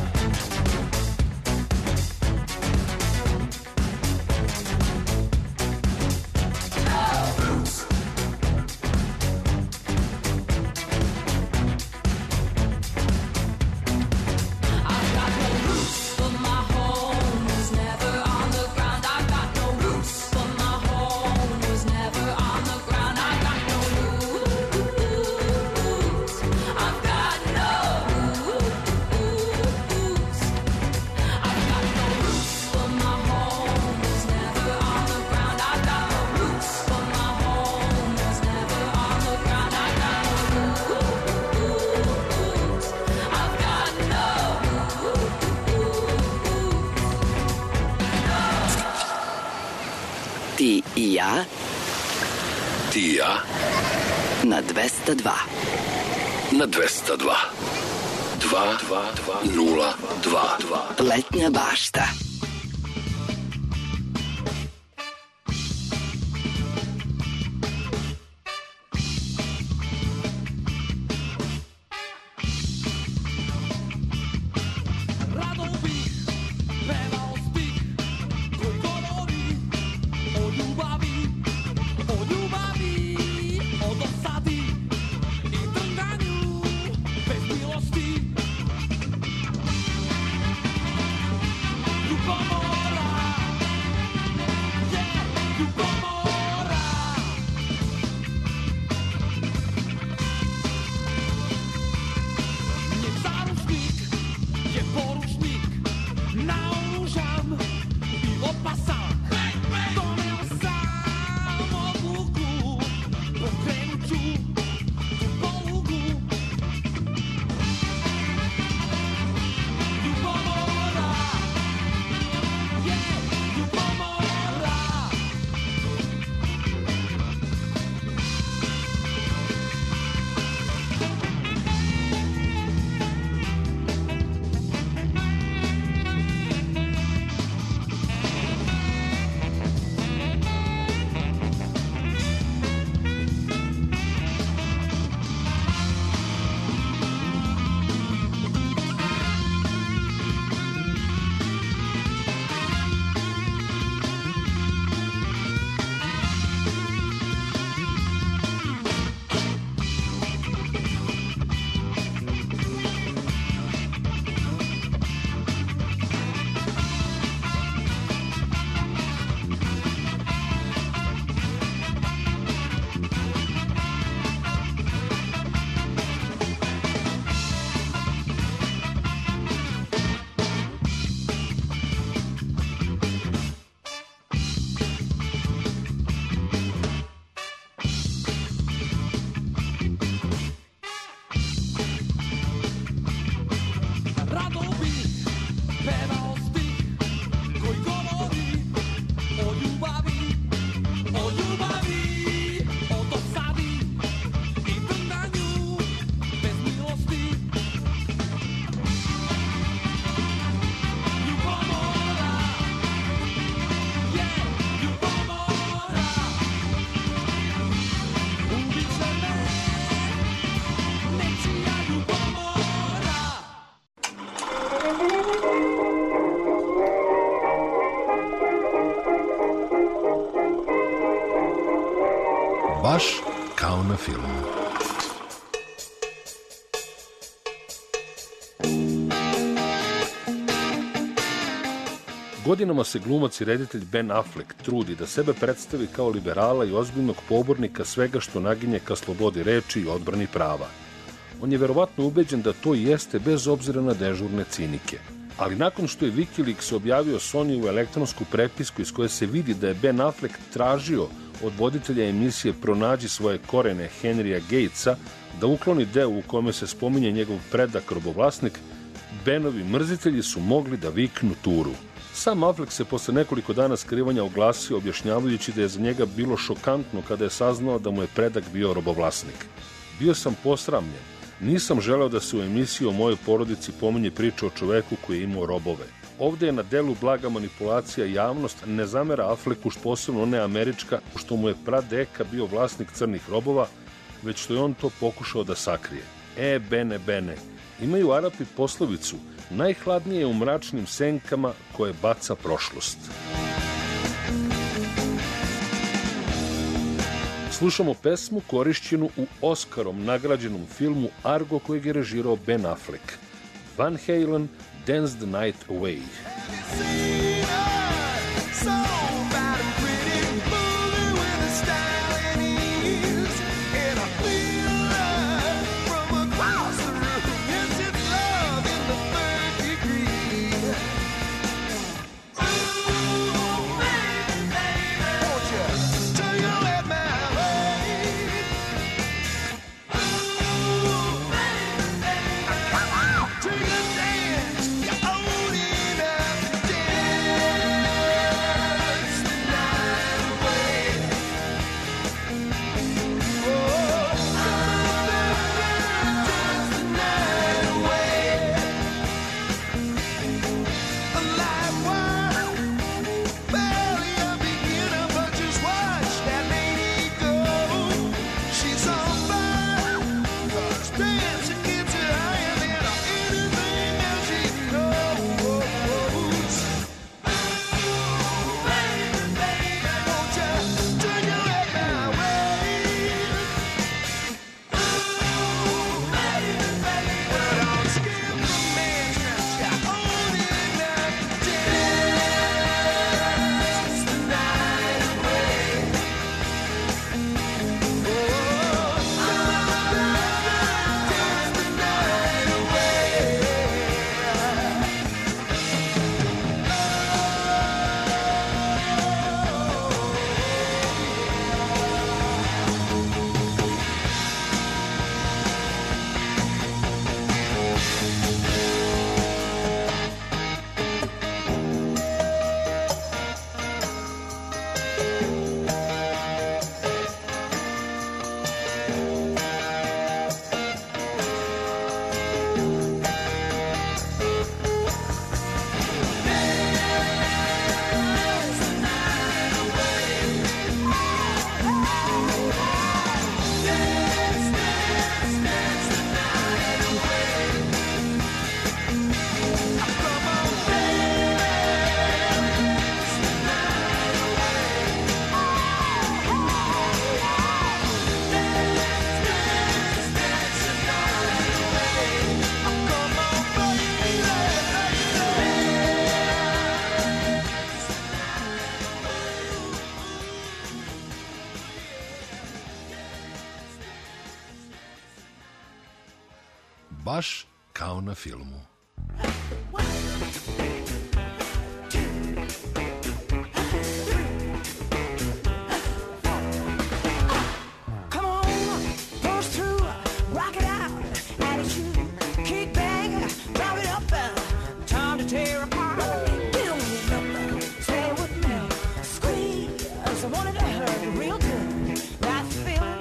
Ti i ja. Ti i ja. Na dvesta dva. Na dvesta dva. Dva, dva, dva, nula, dva, dva. Letnja bašta. Baš kao na filmu. Godinama se glumac i reditelj Ben Affleck trudi da sebe predstavi kao liberala i ozbiljnog pobornika svega što naginje ka slobodi reči i odbrani prava. On je verovatno ubeđen da to jeste bez obzira na dežurne cinike. Ali nakon što je Wikileaks objavio Sonyu elektronsku prepisku iz koje se vidi da je Ben Affleck tražio od voditelja emisije Pronađi svoje korene Henrya Gatesa da ukloni deo u kome se spominje njegov predak robovlasnik, Benovi mrzitelji su mogli da viknu turu. Sam Affleck se posle nekoliko dana skrivanja oglasio objašnjavajući da je za njega bilo šokantno kada je saznao da mu je predak bio robovlasnik. Bio sam posramljen. Nisam želeo da se u emisiji o mojoj porodici pominje priča o čoveku koji je imao robove. Ovde je na delu blaga manipulacija, javnost ne zamera Afflecku posebno ne američka, što mu je pradeka bio vlasnik crnih robova, već što je on to pokušao da sakrije. E bene bene. Imaju Arapi poslovicu: najhladnije je u mračnim senkama koje baca prošlost. Slušamo pesmu korišćenu u Oskarom nagrađenom filmu Argo kojeg je režirao Ben Affleck. Van Halen, Dance the Night Away. Baš kao na filmu.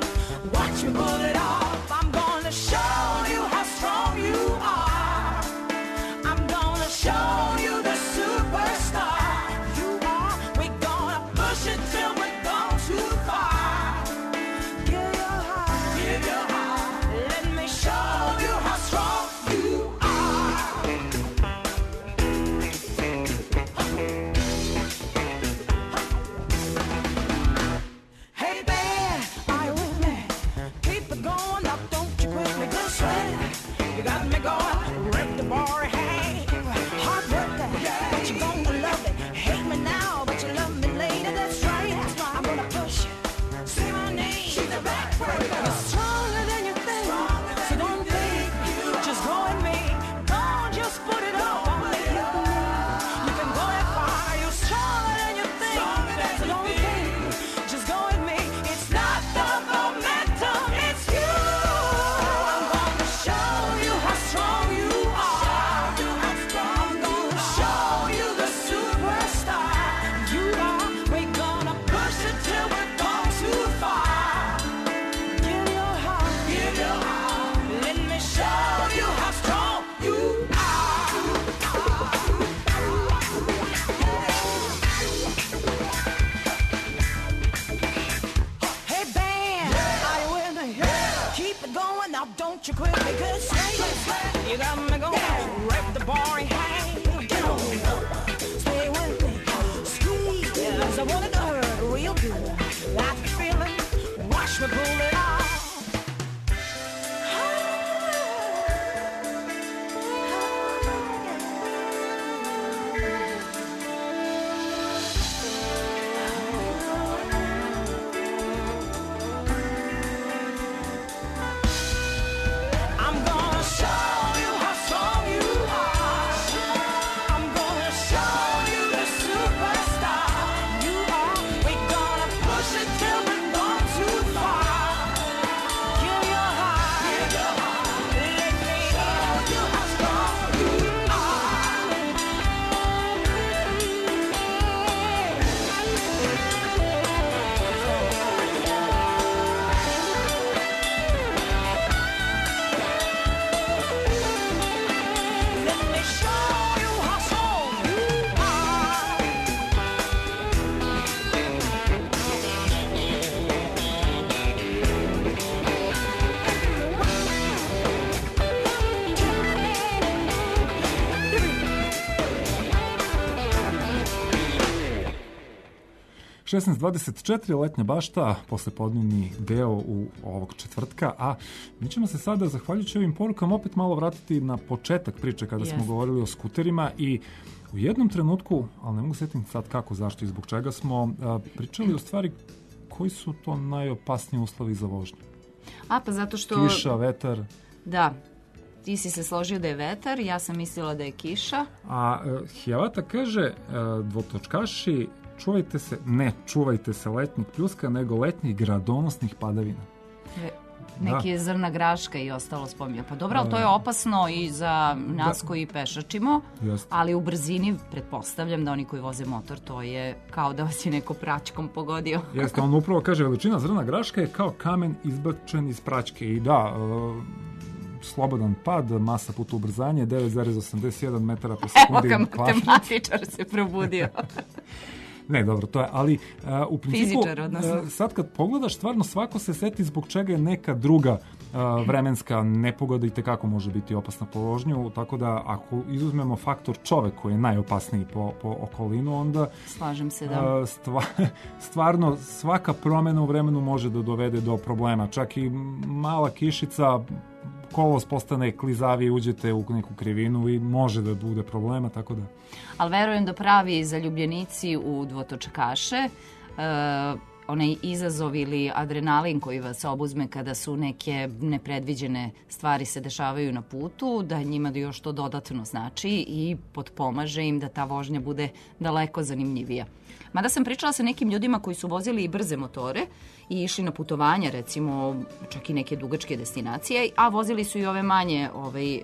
Watch me pull it off. I'm gonna show you how strong you are. reckless. You got me going, rip the bar in half. Stay with me, squeeze. I wanted to hurt real good. That feeling, watch me pull it off. šesnaest dvadeset četiri, letnja bašta, poslepodnevni deo u ovog četvrtka, a mi ćemo se sada, zahvaljujući ovim porukama, opet malo vratiti na početak priče kada smo Jest. govorili o skuterima i u jednom trenutku, ali ne mogu sjetiti sad kako, zašto i zbog čega smo a, pričali o stvari koji su to najopasniji uslovi za vožnju. A pa zato što... Kiša, vetar. Da, ti si se složio da je vetar, ja sam mislila da je kiša. A e, Hjevata kaže, e, dvotočkaši, čuvajte se, ne čuvajte se letnjih pljuska, nego letnjih gradonosnih padavina. E, neki je zrna graška i ostalo spominja. Pa dobro, ali to je opasno i za nas Da. koji pešačimo, Jeste. ali u brzini pretpostavljam da oni koji voze motor, to je kao da vas je neko praćkom pogodio. Jeste, on upravo kaže, veličina zrna graška je kao kamen izbačen iz praćke. I da, e, slobodan pad, masa puta ubrzanje, devet zarez osamdeset jedan metara po Evo sekundi. ga, kvadrat. matematičar se probudio. Ne, dobro, to je, ali uh, u principu, Fizičar, odnosno. uh, sad kad pogledaš, stvarno svako se seti zbog čega je neka druga uh, vremenska nepogoda i tekako može biti opasna po vožnju, tako da ako izuzmemo faktor čovek koji je najopasniji po, po okolinu, onda Slažem se, da. uh, stva, stvarno svaka promena u vremenu može da dovede do problema. Čak i mala kišica, kolos postane klizavije, uđete u neku krivinu i može da bude problema, tako da... Ali verujem da pravi zaljubljenici u dvotočkaše, e, onaj izazov ili adrenalin koji vas obuzme kada su neke nepredviđene stvari se dešavaju na putu, da njima da još to dodatno znači i potpomaže im da ta vožnja bude daleko zanimljivija. Mada sam pričala sa nekim ljudima koji su vozili i brze motore i išli na putovanja, recimo čak i neke dugačke destinacije, a vozili su i ove manje ovaj,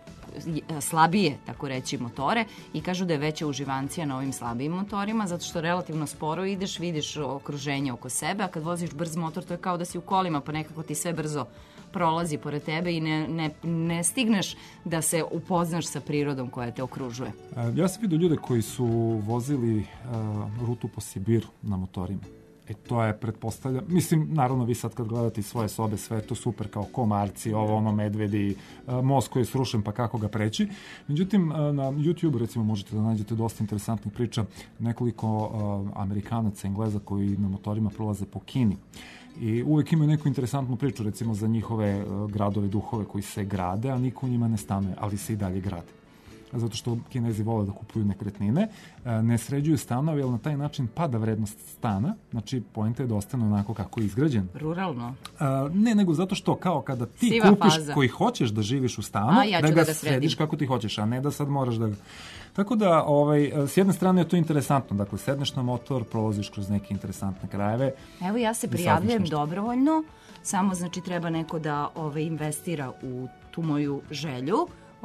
slabije, tako reći, motore i kažu da je veća uživancija na ovim slabijim motorima, zato što relativno sporo ideš, vidiš okruženje oko sebe, a kad voziš brz motor, to je kao da si u kolima, pa nekako ti sve brzo prolazi pored tebe i ne, ne, ne stigneš da se upoznaš sa prirodom koja te okružuje. Ja sam vidio ljude koji su vozili uh, rutu po Sibiru na motorima. E to je, pretpostavljam, mislim, naravno vi sad kad gledate iz svoje sobe, sve je to super, kao komarci, ovo, ono, medvedi, uh, most koji je srušen, pa kako ga preći. Međutim, uh, na YouTube, recimo, možete da nađete dosta interesantnih priča, nekoliko uh, Amerikanaca, Engleza koji na motorima prolaze po Kini. I uvek imaju neku interesantnu priču, recimo, za njihove uh, gradove, duhove koji se grade, a niko u njima ne stanuje, ali se i dalje grade. Zato što Kinezi vole da kupuju nekretnine, ne sređuju stanovi, ali na taj način pada vrednost stana, znači poenta je da ostane onako kako je izgrađen. Ruralno? A, ne, nego zato što kao kada ti Siva kupiš faza. Koji hoćeš da živiš u stanu, A, ja da ću ga, da ga središ sredim. kako ti hoćeš, a ne da sad moraš da ga... Tako da, ovaj, s jedne strane je to interesantno, dakle, sedneš na motor, prolaziš kroz neke interesantne krajeve. Evo, ja se i prijavljujem saznaš nešto. dobrovoljno, samo znači treba neko da ovaj, investira u tu moju želju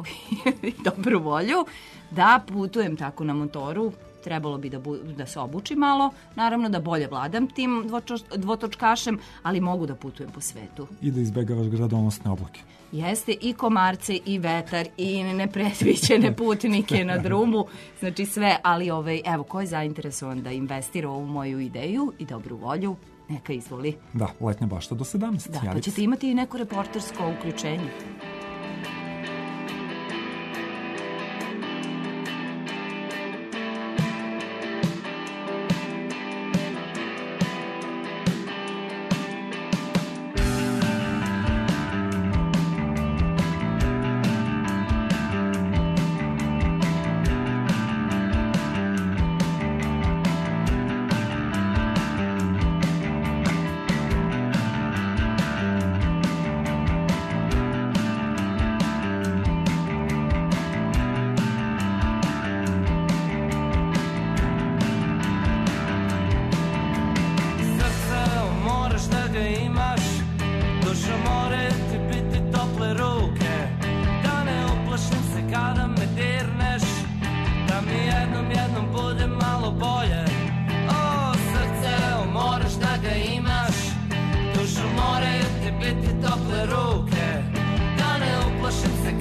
i dobru volju, da putujem tako na motoru. Trebalo bi da, bu, da se obuči malo, naravno da bolje vladam tim dvočo, dvotočkašem, ali mogu da putujem po svetu. I da izbegavaš gradonosne oblake. Jeste i komarce i vetar i nepredviđene putnike na drumu, znači sve, ali ovaj, evo, ko je zainteresovan da investira u ovu moju ideju i dobru volju, neka izvoli. Da, letnja bašta do sedamnaest. Da, pa ćete imati i neko reportersko uključenje.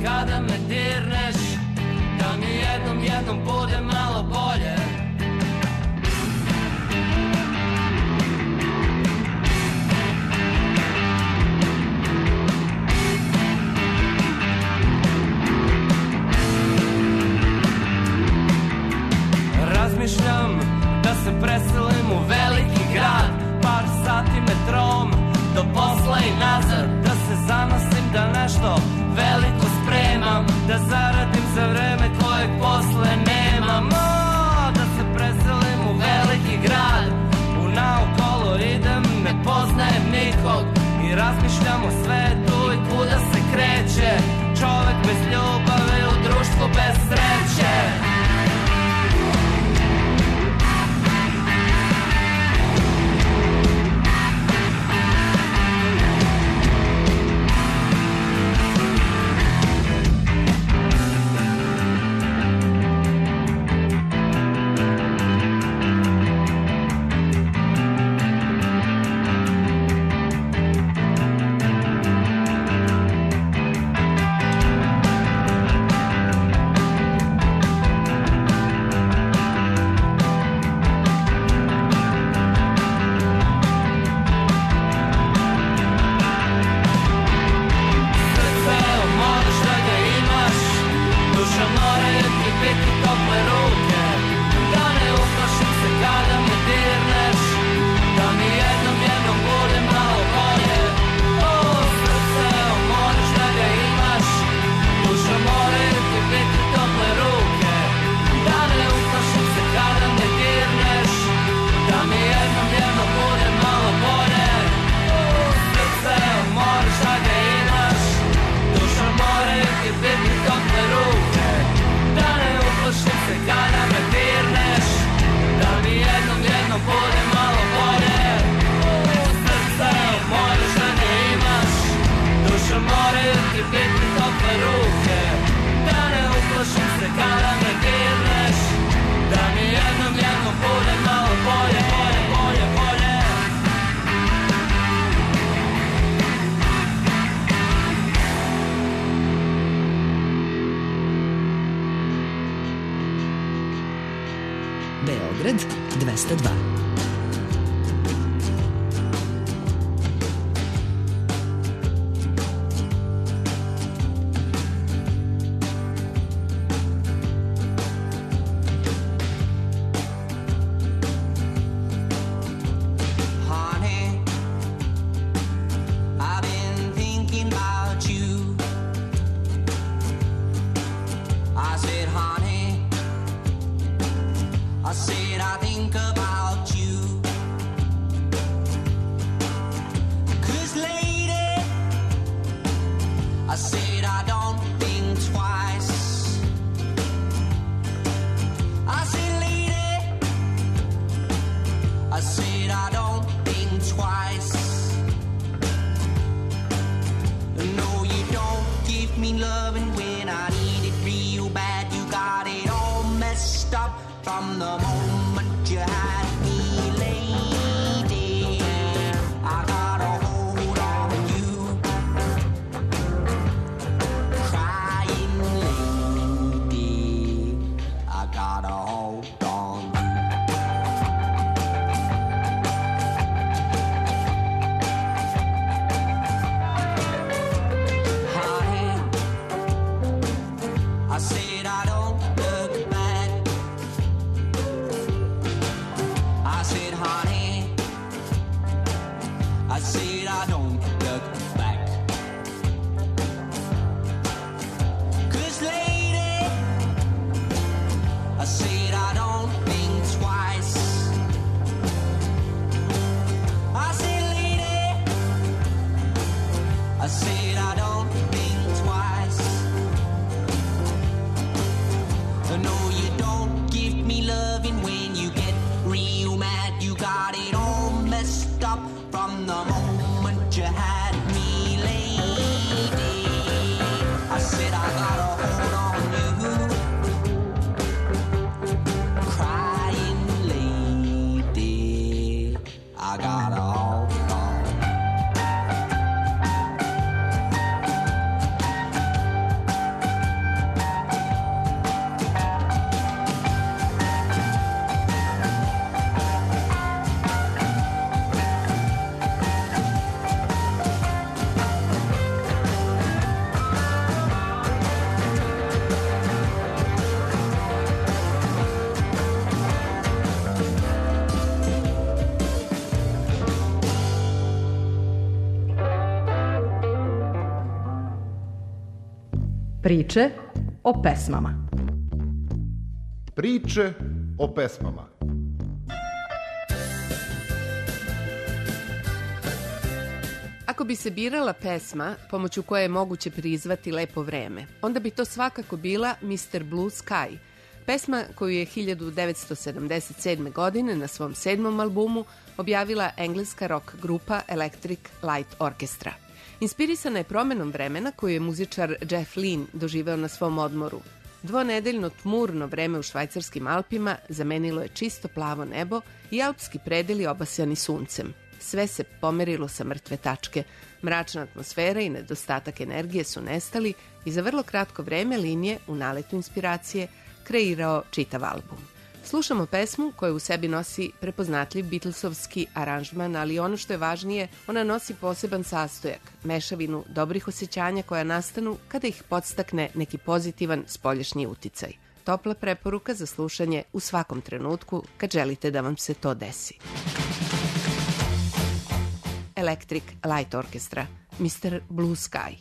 kada me dirneš, da mi jednom jednom bude malo bolje. Razmišljam da se preselim u veliki grad, par sati metrom do posla i nazad, da se zanosim da nešto veliko spremam, da zaradim za vreme kojeg posle nemam. O, da se preselim u veliki grad, u naokolo idem, ne poznajem nikog i razmišljam o svetu i kuda se kreće čovek bez ljubave u društvu bez sreće. Beograd dvesta dva. Priče o pesmama. Priče o pesmama. Ako bi se birala pesma pomoću koje je moguće prizvati lepo vreme, onda bi to svakako bila mister Blue Sky, pesma koju je hiljadu devetsto sedamdeset sedme. godine na svom sedmom albumu objavila engleska rock grupa Electric Light Orchestra. Inspirisana je promenom vremena koju je muzičar Jeff Lynne doživeo na svom odmoru. Dvonedeljno tmurno vreme u švajcarskim Alpima zamenilo je čisto plavo nebo i alpski predeli obasjani suncem. Sve se pomerilo sa mrtve tačke. Mračna atmosfera i nedostatak energije su nestali i za vrlo kratko vreme Lynne je u naletu inspiracije kreirao čitav album. Slušamo pesmu koja u sebi nosi prepoznatljiv Beatlesovski aranžman, ali ono što je važnije, ona nosi poseban sastojak, mešavinu dobrih osjećanja koja nastanu kada ih podstakne neki pozitivan spoljašnji uticaj. Topla preporuka za slušanje u svakom trenutku kad želite da vam se to desi. Electric Light Orchestra, mister Blue Sky.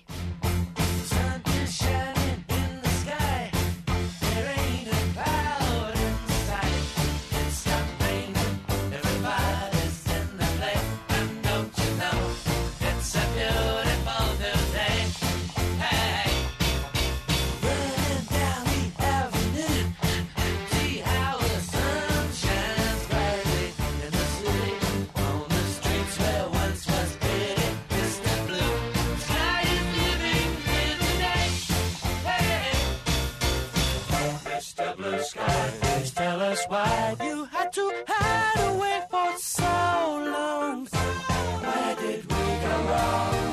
Why you had to hide away for so long? Where did we go wrong?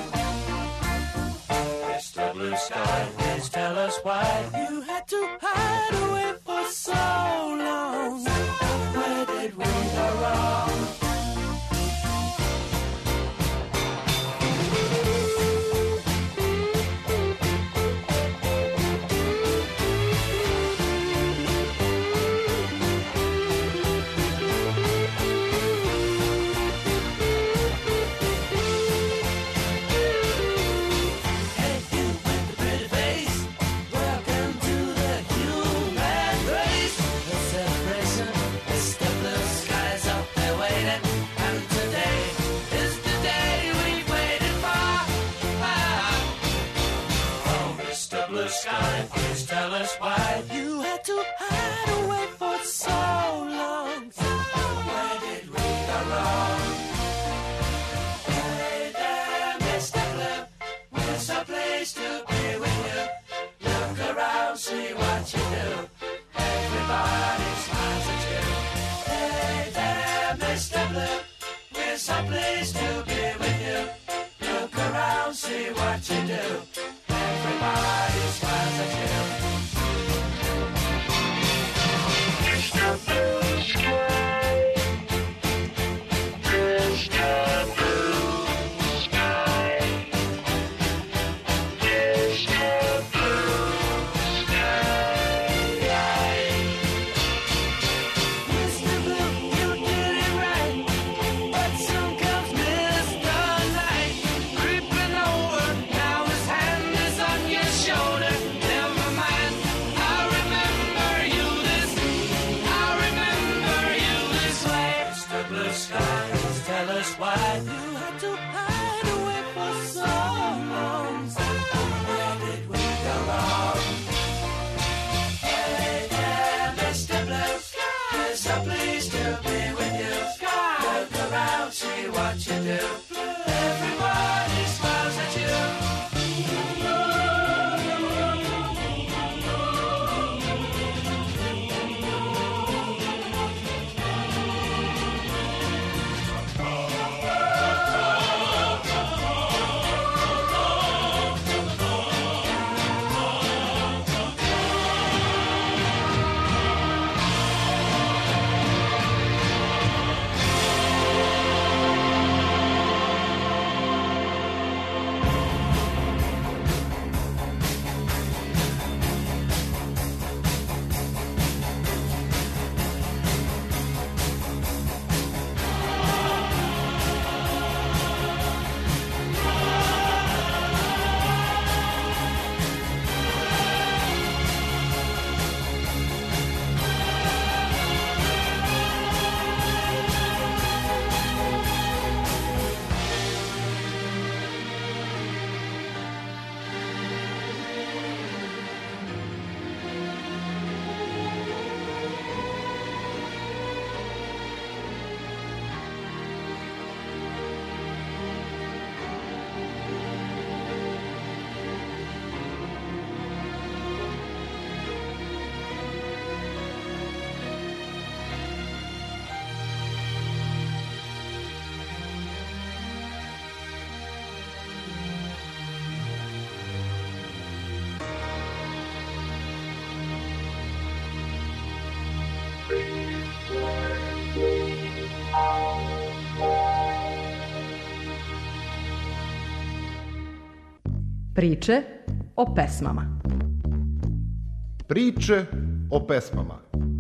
Mister Blue Sky, please tell us why you had to hide away for so long. Where did we go wrong? Sky, please tell us why you had to hide away for so long. Where did we go wrong? Hey there, mister Blue, where's a place to be with you? Look around, see what you do. Everybody smiles at you. Hey there, mister Blue, where's a place to be with you? Look around, see what you do. Everybody smiles at you. Mister Blue Sky, Mister Blue Sky, Mister Blue Sky. Mister Blue, you did it right, but soon comes Mister Light, creeping over. Now his hand is on your shoulder. Never mind. Priče o pesmama. Priče o pesmama.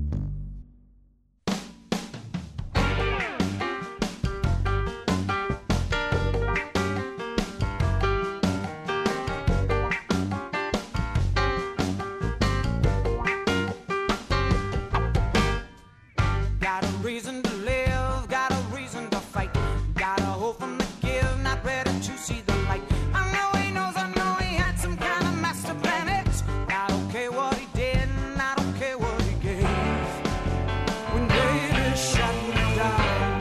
Got a reason to live, got a reason to fight. Got a hope from the give, not ready to see the light. I know he knows, I know he had some kind of master plan. It's not okay what he did, not okay what he gave. When baby shut me down.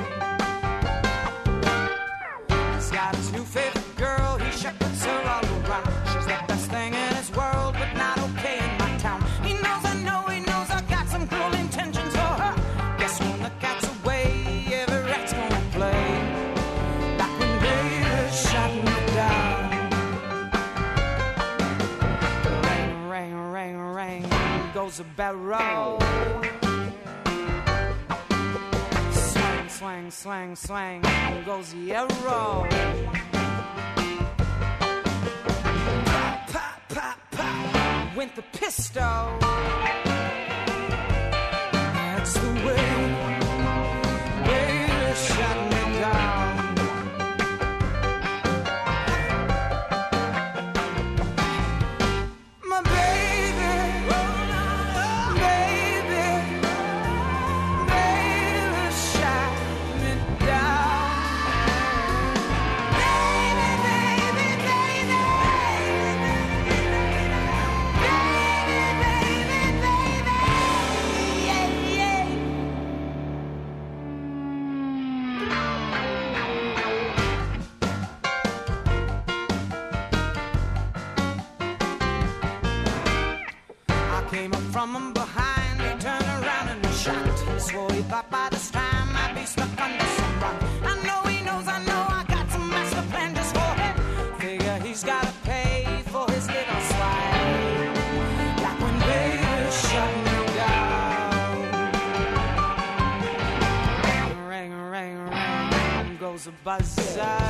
He's got his new favorite girl, he shepherds her all around. She's the best thing in his world, but not okay in my town. He knows, I know, he knows I got some cruel intentions for her. Guess when the cat's away, every rat's gonna play. Like when baby shot me down. Ring, ring, ring, ring, goes a barrel. Swing, swing, swing, swing, goes the arrow. Pop, pop, pop, pop, went the pistol. That's the way baby shut me down. My baby, baby, baby shut me down. Baby, baby, baby, baby, baby, yeah, yeah. I came up from him behind, he turned around and he shot. Swore he thought by this time I'd be stuck under some rock. I know he knows, I know I got some master plan just for him. Figure he's gotta pay for his little slide. Like when baby shut me down. Ring, ring, ring, goes a buzzer.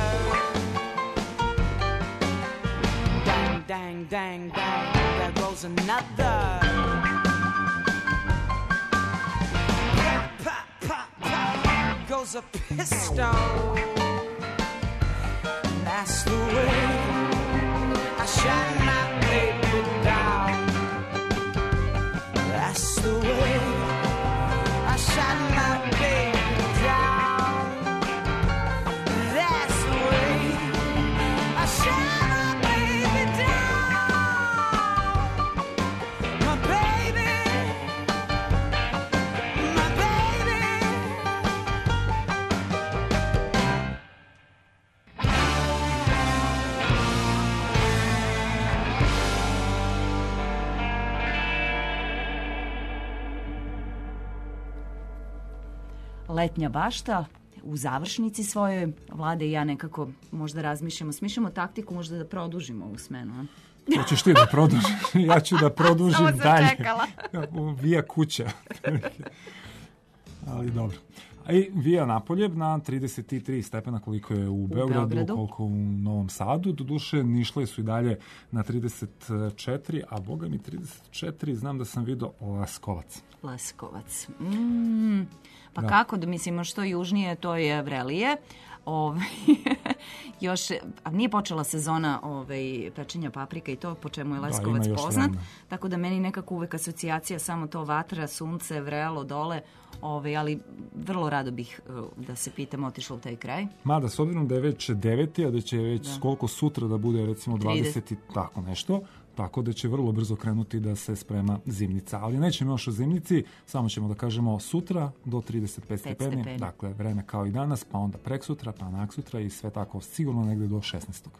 Dang, dang, dang, dang, there goes another. Pop, pop, pop, pop, goes a pistol. That's the way I shut my baby down. That's the way I shut my baby down. That's the way I shut my baby down. My baby, my baby. Letnja bašta u završnici svojoj. Vlade i ja nekako možda razmišljamo, smišljamo taktiku možda da produžimo ovu smenu. A? Hoćeš ti da produžiš? Ja ću da produžim Samo sam dalje. čekala. Vija kuća. Ali dobro. A i Vija napolje na trideset tri stepena koliko je u Beogradu, Beogradu. koliko u Novom Sadu. Doduše, nišle su i dalje na trideset četiri, a boga mi trideset četiri, znam da sam vidio Leskovac. Leskovac. Mm, pa Da. kako da mislimo što južnije, to je vrelije. Ove, još, a nije počela sezona ovaj, pečenja paprika i to po čemu je Da, Leskovac ima još poznat. vremena. Tako da meni nekako uvek asocijacija samo to vatra, sunce, vrelo, dole. Ovaj, ali vrlo rado bih uh, da se pitam otišla u taj kraj. Mada, s obzirom da je već deveti, a da će već Da. koliko sutra da bude recimo trideset. dvadeset i tako nešto, tako da će vrlo brzo krenuti da se sprema zimnica. Ali nećemo još o zimnici, samo ćemo da kažemo sutra do trideset pet stepeni, stepeni. dakle vreme kao i danas, pa onda preksutra, pa naksutra i sve tako sigurno negde do šesnaestog.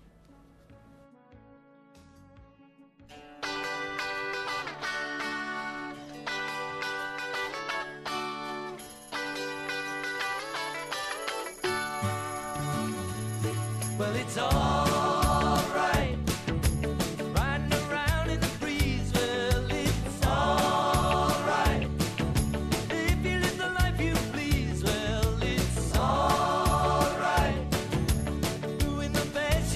Well, it's all right. Riding around in the breeze, well, it's all right. If you live the life you please, well, it's all right. Doing the best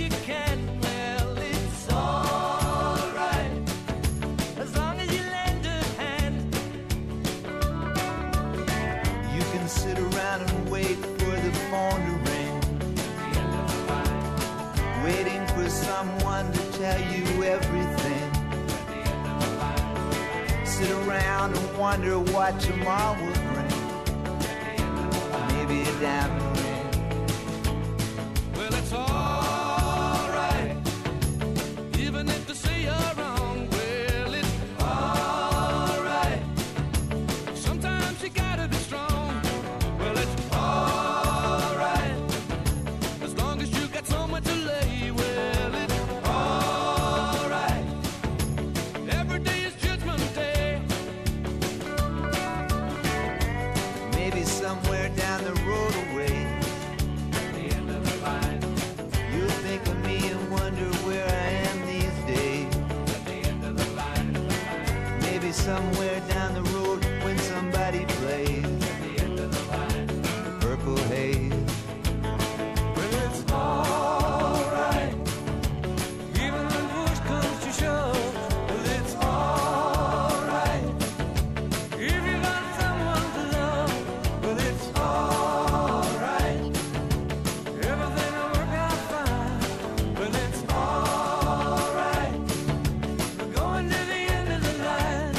sit around and wonder what tomorrow will bring. Maybe a diamond ring. Well, it's alright, even if they say you're wrong. Well, it's alright, sometimes you gotta be strong. Well, it's alright, as long as you got somewhere to lay. Well, it's alright, every day is Judgment Day. Maybe somewhere down the road away, at the end of the line, you'll think of me and wonder where I am these days. at the end of the line, Maybe somewhere down the road when somebody plays at the end of the line. Purple Haze. Well, it's alright, even when push comes to shove. Well, it's alright, if you got someone to love. Well, it's alright, everything will work out fine. Well, it's alright, we're going to the end of the line.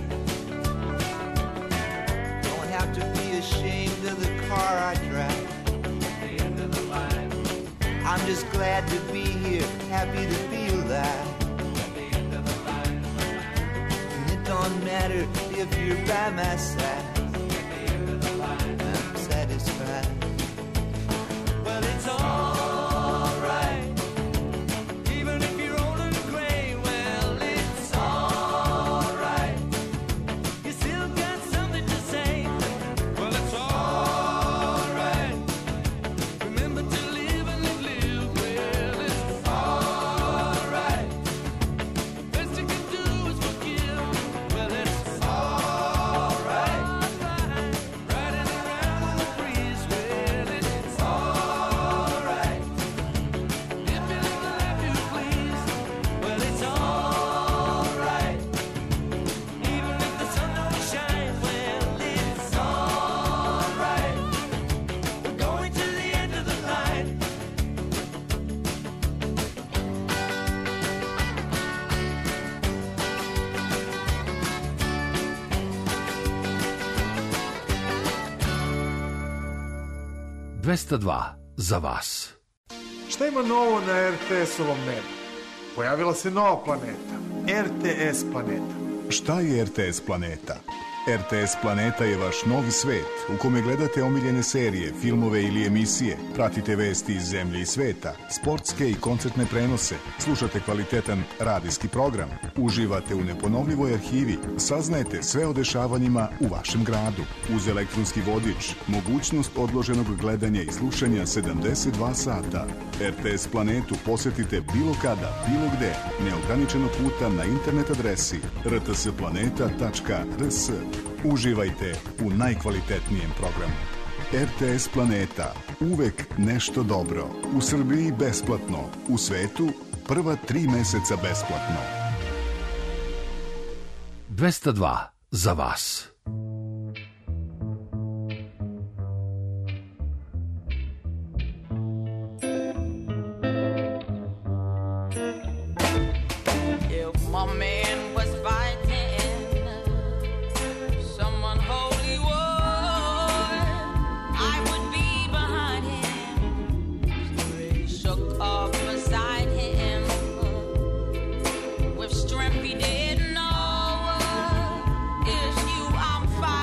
Don't have to be ashamed of the car I drive. At the end of the line, I'm just glad to be here, happy to be alive. at the end of the line, And it don't matter if you're by my side, at the end of the line. I'm satisfied. Well, it's alright, even if you're old and gray. Well, it's alright, you still got something to say. Well, it's alright, remember to live and live, live. Well, it's alright, best you can do is forgive. Well, it's alright, riding around in the breeze. Well, it's alright, if you live the life you please. Well, it's alright, even if the sun don't shine. Well, it's alright, we're going to the end of the line. dvesta dva za vas. Šta ima novo na er te es-ovom nebu? Pojavila se nova planeta, er te es planeta. Šta je er te es planeta? er te es planeta je vaš novi svet u kome gledate omiljene serije, filmove ili emisije, pratite vesti iz zemlje i sveta, sportske i koncertne prenose, slušate kvalitetan radijski program, uživate u neponovljivoj arhivi, saznajete sve o dešavanjima u vašem gradu. Uz elektronski vodič, mogućnost odloženog gledanja i slušanja sedamdeset dva sata. er te es planetu posetite bilo kada, bilo gde, neograničeno puta na internet adresi er te es planeta tačka er es. Uživajte u najkvalitetnijem programu. er te es Planeta. Uvek nešto dobro. U Srbiji besplatno. U svetu prva tri meseca besplatno. dvesta dva za vas. If my man was fighting someone holy war, I would be behind him, shook off beside him, with strength he didn't know. It's you I'm fighting.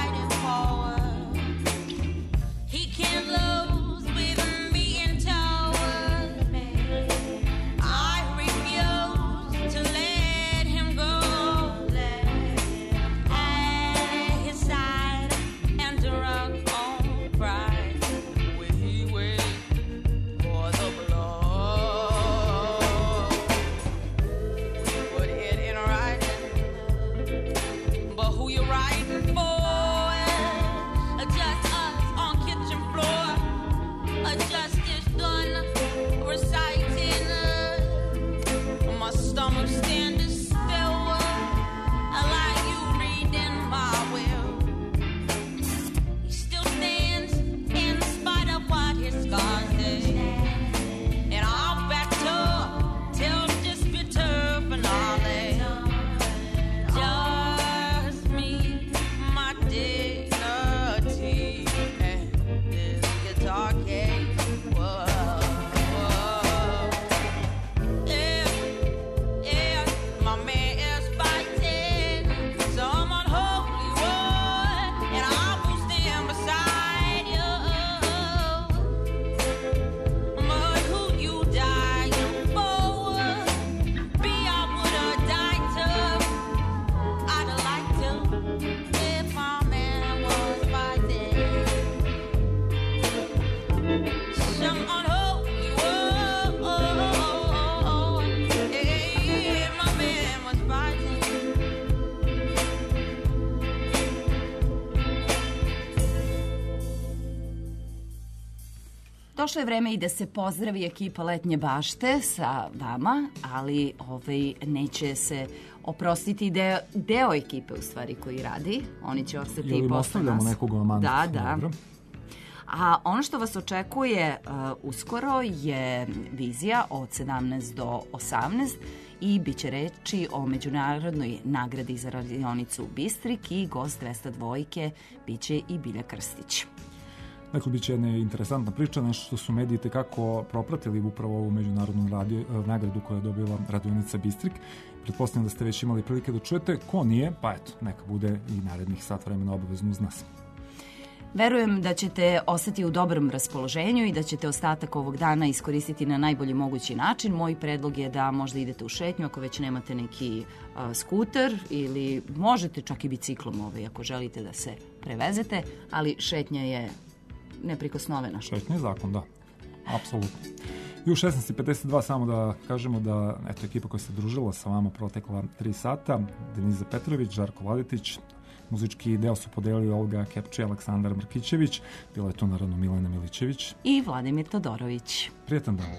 Došlo je vreme i da se pozdravi ekipa Letnje bašte sa vama, ali ovaj, neće se oprostiti deo, deo ekipe u stvari koji radi. Oni će ostati i posle nas. Ili ostavljamo nekog mandat. Da, da. Dobro. A ono što vas očekuje uh, uskoro je vizija od sedamnaest do osamnaest i bit će reči o međunarodnoj nagradi za radionicu Bistrik i gost dvesta dvojke bit će i Bilja Krstić. Dakle, bit će jedna interesantna priča, nešto što su mediji tekako propratili upravo ovu međunarodnu radio, nagradu koja je dobila radionica Bistrik. Pretpostavljam da ste već imali prilike da čujete. Ko nije, pa eto, neka bude i narednih sat vremena obavezno uz nas. Verujem da ćete ostati u dobrom raspoloženju i da ćete ostatak ovog dana iskoristiti na najbolji mogući način. Moj predlog je da možda idete u šetnju ako već nemate neki uh, skuter ili možete čak i biciklom ovaj, ako želite da se prevezete, ali šetnja je neprikosnovena. Šetnja je zakon, da. Apsolutno. I u šesnaest i pedeset dva samo da kažemo da eto, ekipa koja se družila sa vama protekla tri sata, Deniza Petrović, Žarko Vladetić, muzički deo su podelili Olga Kepče i Aleksandar Markićević, bila je tu naravno Milena Milićević i Vladimir Todorović. Prijetan dan.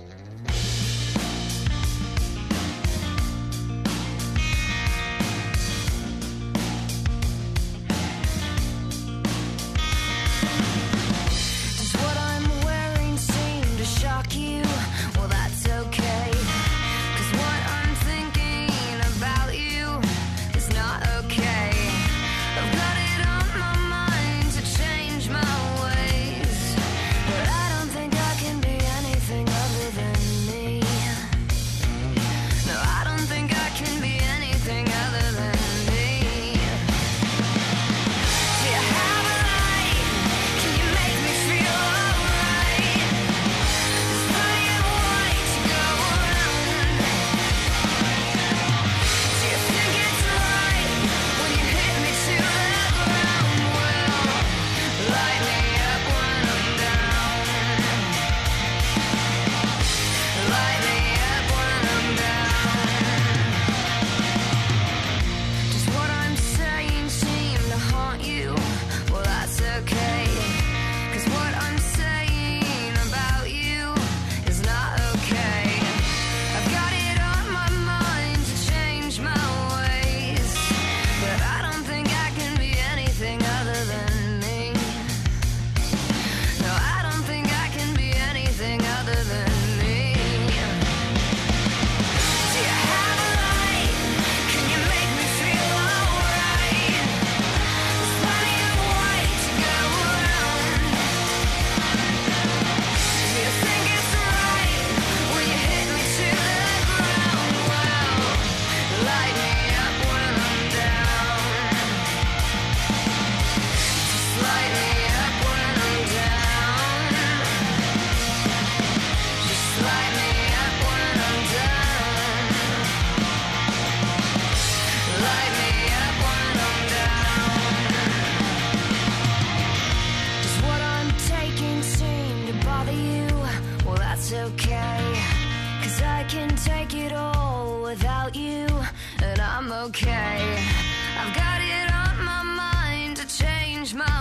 okay. I've got it on my mind to change my